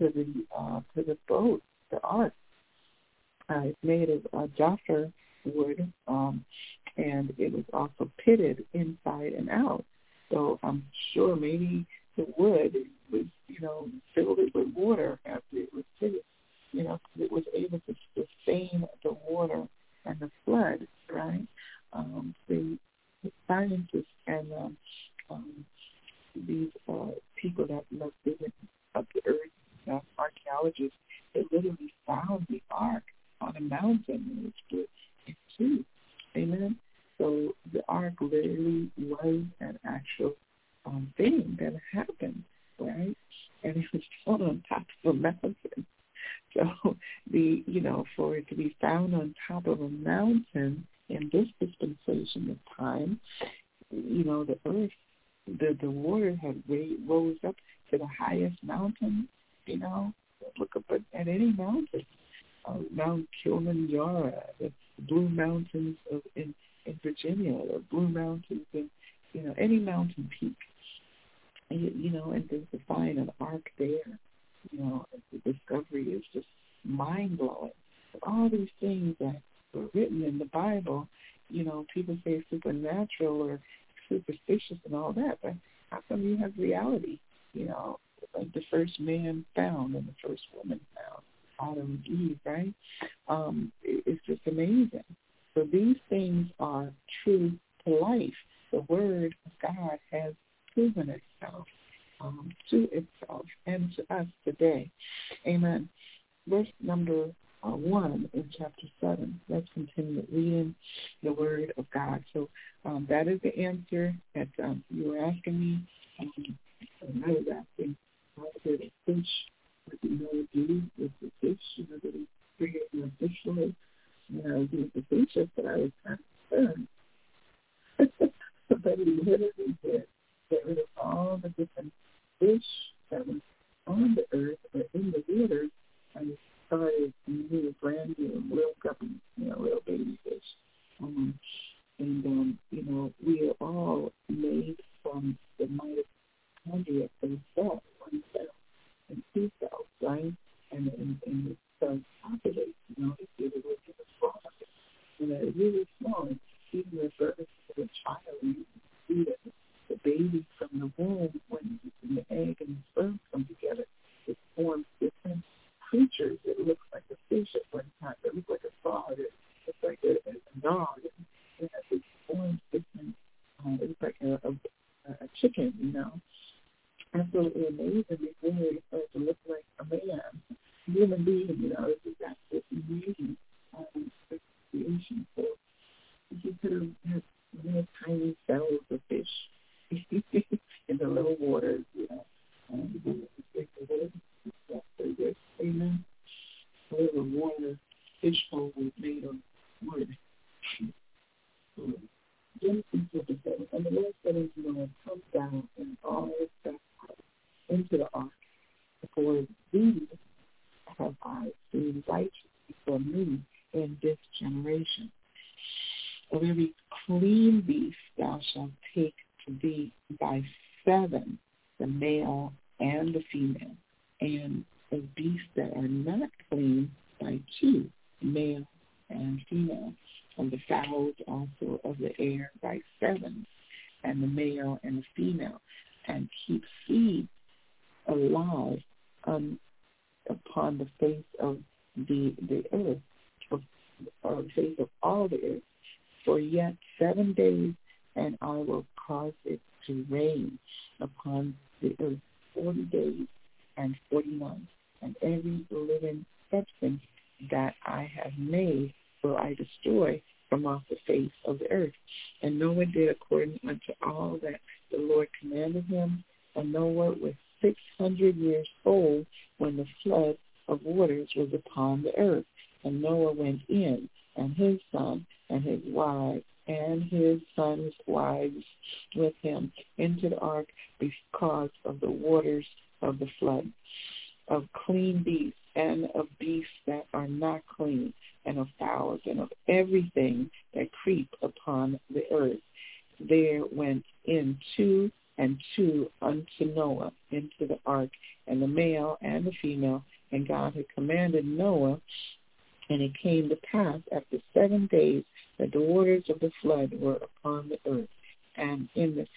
boat, the ark. It's made of jaffa wood, and it was also pitted inside and out. So I'm sure maybe the wood was, filled it with water after it was pitted. It was able to sustain the water and the flood, right? The scientists and these people that love living up the earth, archaeologists, they literally found the ark on a mountain and it split in two. Amen. So the ark literally was an actual thing that happened, right? And it was found on top of a mountain. So for it to be found on top of a mountain in this dispensation of time, the earth, the water had rose up to the highest mountain. Look up at any mountain, Mount Kilimanjaro, the Blue Mountains in Virginia, or Blue Mountains in any mountain peak. And to find an ark there, the discovery is just mind-blowing. All these things that were written in the Bible, people say supernatural or superstitious and all that, but how come you have reality? Like the first man found and the first woman found, Adam and Eve, right? It's just amazing. So these things are true to life. The Word of God has proven itself to itself and to us today. Amen. Verse number 1 in chapter 7. Let's continue reading the Word of God. So that is the answer that you were asking me. I was asking, how did a fish, what do Noah do with the fish? Did he create a fish float? With the fish, but I was concerned. But he literally did get rid of all the different fish that was on the earth or in the waters, and started new, brand new little guppies, little baby fish. We are all made from the mitochondria of the cell, one cell, and two cells, right? And the cells populate, if you look at the frog, it's really small. Even the birth of a child, you see that the baby from the womb, when the egg and the sperm come together, it forms different creatures. It looks like a fish at one time. It looks like a frog. It looks like a dog. It forms different. It looks like a chicken, Absolutely amazing. Before it starts to look like a man, human being. It's absolutely amazing creation. So you could have little tiny cells of fish in the little waters, very good. Amen. A little water fish bowl was made of wood. Genesis 57. And the Lord said unto Noah, come down and all that into the ark. For thee have I seen righteous before me in this generation. Of every clean beast thou shalt take to thee by 7, the male and the female, and of beasts that are not clean by 2, male and female, and the fowls also of the air by 7, and the male and the female, and keep seed alive upon the face of the earth, or the face of all the earth, for yet 7 days, and I will cause it to rain upon the earth 40 days and 40 months, and every living substance that I have made will I destroy from off the face of the earth. And Noah did according unto all that the Lord commanded him, and Noah was 600 years old when the flood of waters was upon the earth. And Noah went in, and his son, and his wife, and his sons' wives with him into the ark because of the waters of the flood, of clean beasts and of beasts that are not clean, and of fowls, and of everything that creep upon the earth. There went in 2 and 2 unto Noah into the ark, and the male and the female, and God had commanded Noah. And it came to pass after 7 days that the waters of the flood were upon the earth. And in the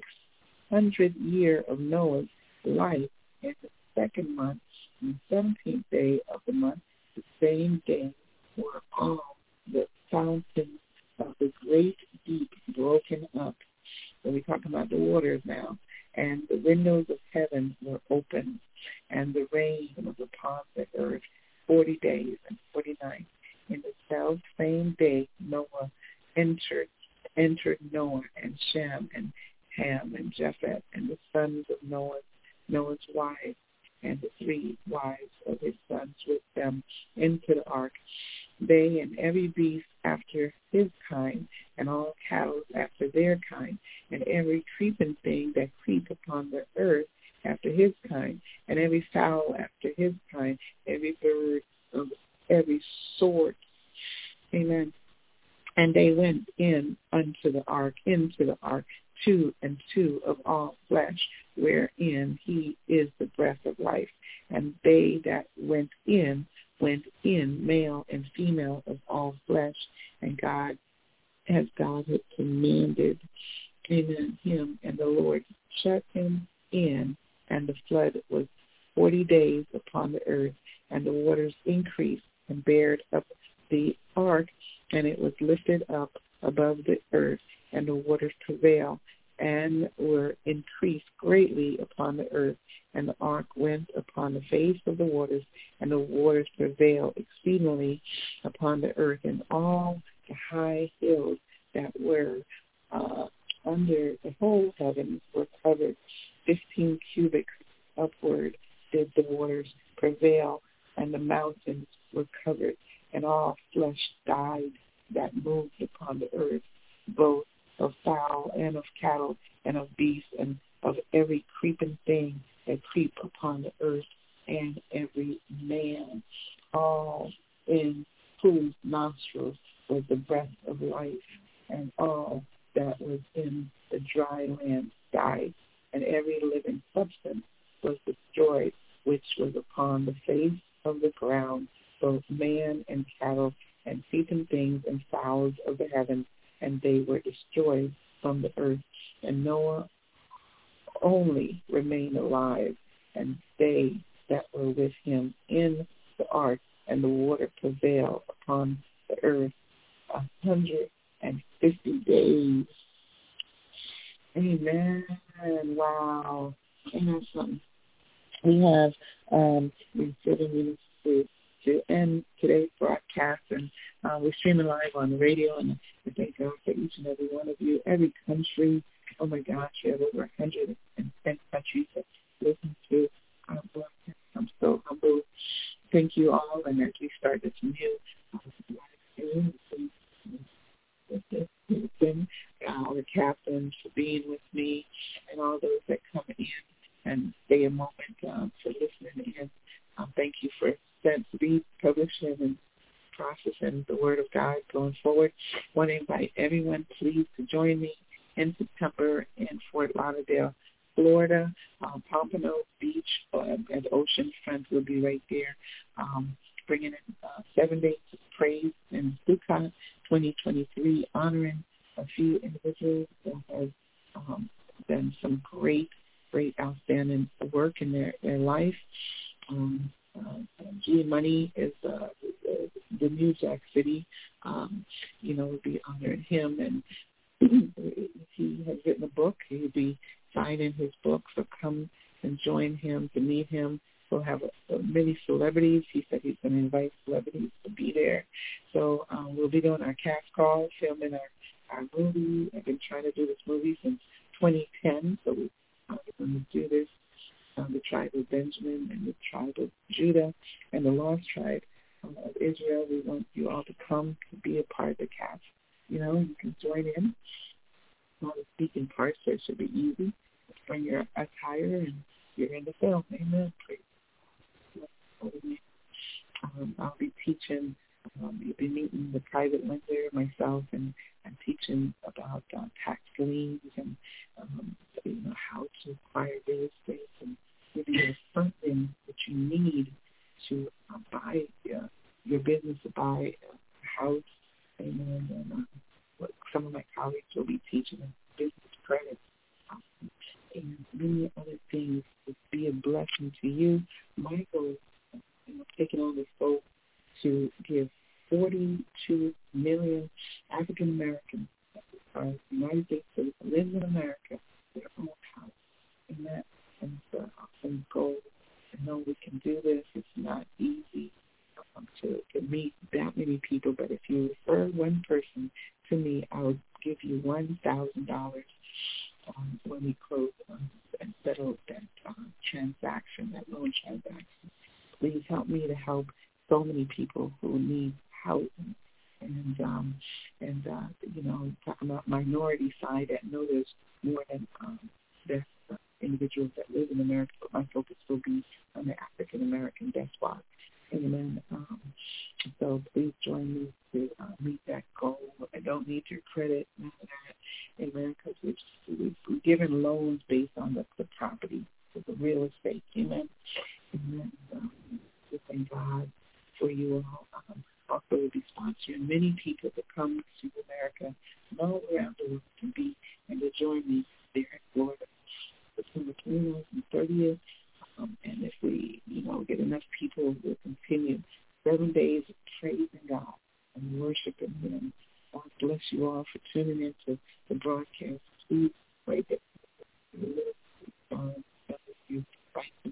600th year of Noah's life, in the 2nd month, on the 17th day of the month, the same day were all the fountains of the great deep broken up. So we're talking about the waters now. And the windows of heaven were opened, and the rain was upon the earth 40 days and 40 nights. In the same day Noah entered Noah and Shem and Ham and Japheth and the sons of Noah's wives, and the 3 wives of his sons with them into the ark, they and every beast after his kind, and all cattle after their kind, and every creeping thing that creep upon the earth after his kind, and every fowl after his kind, every bird of every sort. Amen. And they went in unto the ark, 2 and 2 of all flesh, wherein he is the breath of life. And they that went in, male and female of all flesh. And God, as God had commanded, amen, him, and the Lord shut him in, and the flood was 40 days upon the earth, and the waters increased and bared up the ark, and it was lifted up above the earth, and the waters prevailed and were increased greatly upon the earth. And the ark went upon the face of the waters, and the waters prevailed exceedingly upon the earth, and all the high hills that were under the whole heavens were covered. 15 cubits upward did the waters prevail, and the mountains were covered, and all flesh died that moved upon the earth, both of fowl and of cattle and of beasts and of every creeping thing that creep upon the earth, and every man, all in whose nostrils was the breath of life, and all that was in the dry land died, and every living substance was destroyed, which was upon the face of the ground, both man and cattle, and creeping things and fowls of the heavens, and they were destroyed from the earth. And Noah only remained alive, and they that were with him in the ark, and the water prevailed upon the earth 150 days. Amen. Wow. Ain't that something? We have been 7 minutes to end today's broadcast, and we're streaming live on the radio, and I thank God for each and every one of you. Every country, oh my gosh, we have over 110 countries that listen to our broadcast. I'm so humbled. Thank you all, and as we start this new live stream, all the captains for being with me, and all those that come in and stay a moment for listening in. Thank you for publishing and processing the Word of God going forward. I want to invite everyone, please, to join me in September in Fort Lauderdale, Florida. Pompano Beach and Oceanfront will be right there, bringing in 7 days of praise in Sukkot 2023, honoring a few individuals that have done some great, outstanding work in their life. G Money is the New Jack City. We'll be honoring him, and he has written a book. He'll be signing his book, so come and join him to meet him. We'll have many celebrities. He said he's going to invite celebrities to be there. So we'll be doing our cast calls, filming our movie. I've been trying to do this movie since 2010, so we're going to do this. The tribe of Benjamin and the tribe of Judah and the lost tribe of Israel. We want you all to come to be a part of the cast. You can join in on the speaking part, so it should be easy. Bring your attire and you're in the film. Amen. I'll be teaching. You'll be meeting the private lender, myself, and I'm teaching about tax liens and how to acquire real estate and giving you something that you need to buy your business, to buy a house. Amen. And what some of my colleagues will be teaching in business credit and many other things to be a blessing to you. My goal is taking on this goal to give 42 million African Americans, United States citizens, live in America, their own house. And that is an awesome goal. I know we can do this. It's not easy to meet that many people, but if you refer one person to me, I'll give you $1,000 when we close and settle that transaction, that loan transaction. Please help me to help so many people who need housing. And talking about minority side, I know there's more than individuals that live in America, but my focus will be on the African American despot. Amen. So please join me to meet that goal. I don't need your credit, none of that. Amen. Because we're given loans based on the property, the real estate. Amen. Amen. We thank God for you all. Also, will be sponsoring many people to come to America and all around the world to be and to join me there in Florida September 29th and 30th. And if we, get enough people, we'll continue 7 days of praising God and worshiping Him. God bless you all for tuning in to the broadcast. Please pray that you fight.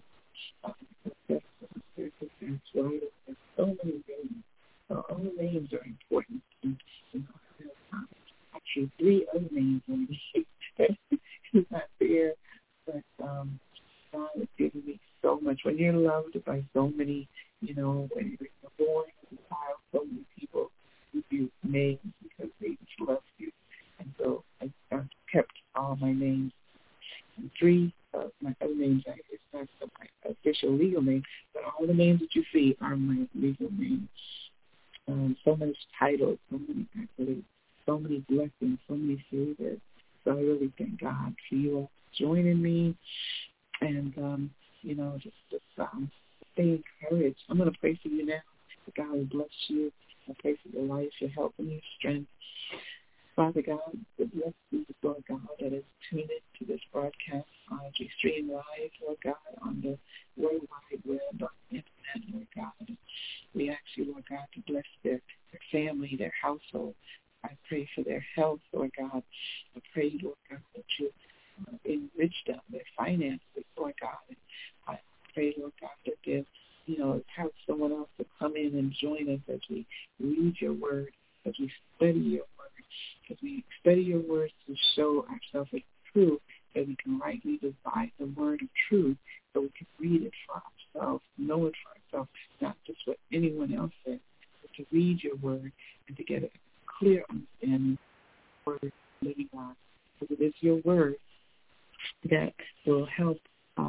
There's so many names. All the names are important. And, actually, 3 other names on me. It's not fair, but God has given me so much. When you're loved by so many, when you're born as a child, so many people give you names because they just love you. And so I've kept all my names. And 3 of my other names, it's not my official legal name, but all the names that you see are my legal names. So much titles, so many accolades, so many blessings, so many favors. So I really thank God for you all joining me, and just stay encouraged. I'm going to pray for you now. God will bless you. I pray for your life, your health, and your strength. Father God, bless you, Lord God, that is tuned into this broadcast on G-Stream Live, Lord God, on the World Wide Web, on the Internet, Lord God. We ask you, Lord God, to bless their family, their household. I pray for their health, Lord God. I pray, Lord God, that you enrich them, their finances, Lord God. And I pray, Lord God, that they'll, have someone else to come in and join us as we read your word, as we study your word, as we study your words to show ourselves as true, that we can rightly divide the word of truth, so we can read it for ourselves, know it for ourselves, not just what anyone else says, but to read your word and to get a clear understanding of the living God. Because it is your word that will help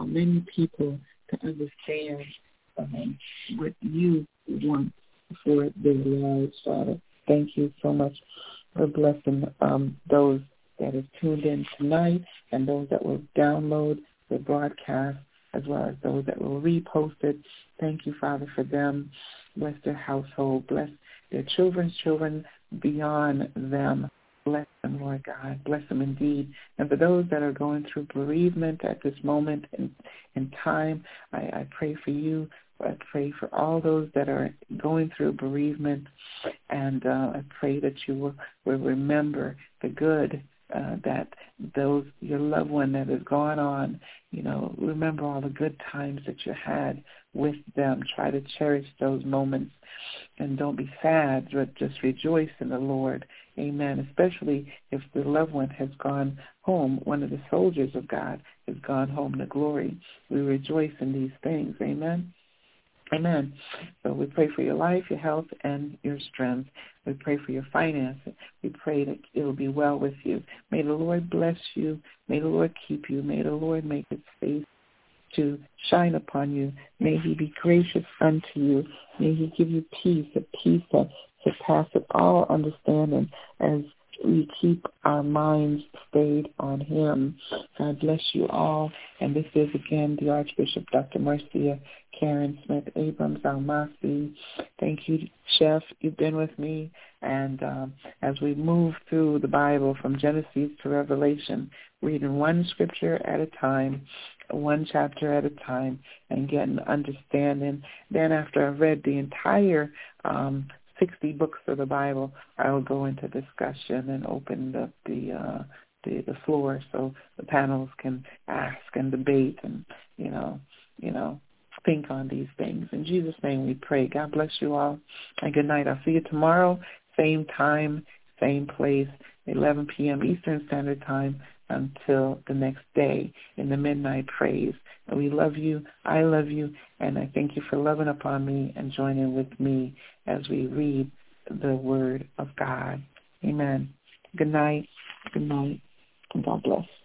many people to understand what you want for their lives, Father. Thank you so much for blessing those that have tuned in tonight and those that will download the broadcast, as well as those that will repost it. Thank you, Father, for them. Bless their household. Bless their children's children beyond them. Bless them, Lord God. Bless them indeed. And for those that are going through bereavement at this moment in time, I pray for you. I pray for all those that are going through bereavement, and I pray that you will remember the good that your loved one that has gone on, remember all the good times that you had with them. Try to cherish those moments, and don't be sad, but just rejoice in the Lord. Amen. Especially if the loved one has gone home, one of the soldiers of God has gone home to glory. We rejoice in these things. Amen. Amen. So we pray for your life, your health, and your strength. We pray for your finances. We pray that it will be well with you. May the Lord bless you. May the Lord keep you. May the Lord make his face to shine upon you. May he be gracious unto you. May he give you peace, a peace that surpasses all understanding, as we keep our minds stayed on him. God bless you all. And this is, again, the Archbishop Dr. Marcia Karen Smith Abrams Almasi. Thank you, Chef. You've been with me. And as we move through the Bible from Genesis to Revelation, reading one scripture at a time, one chapter at a time, and getting understanding. Then after I've read the entire 60 books of the Bible, I will go into discussion and open up the floor so the panels can ask and debate and, think on these things. In Jesus' name we pray. God bless you all, and good night. I'll see you tomorrow, same time, same place, 11 p.m. Eastern Standard Time, until the next day in the midnight praise. And we love you. I love you. And I thank you for loving upon me and joining with me as we read the Word of God. Amen. Good night. Good night. And God bless.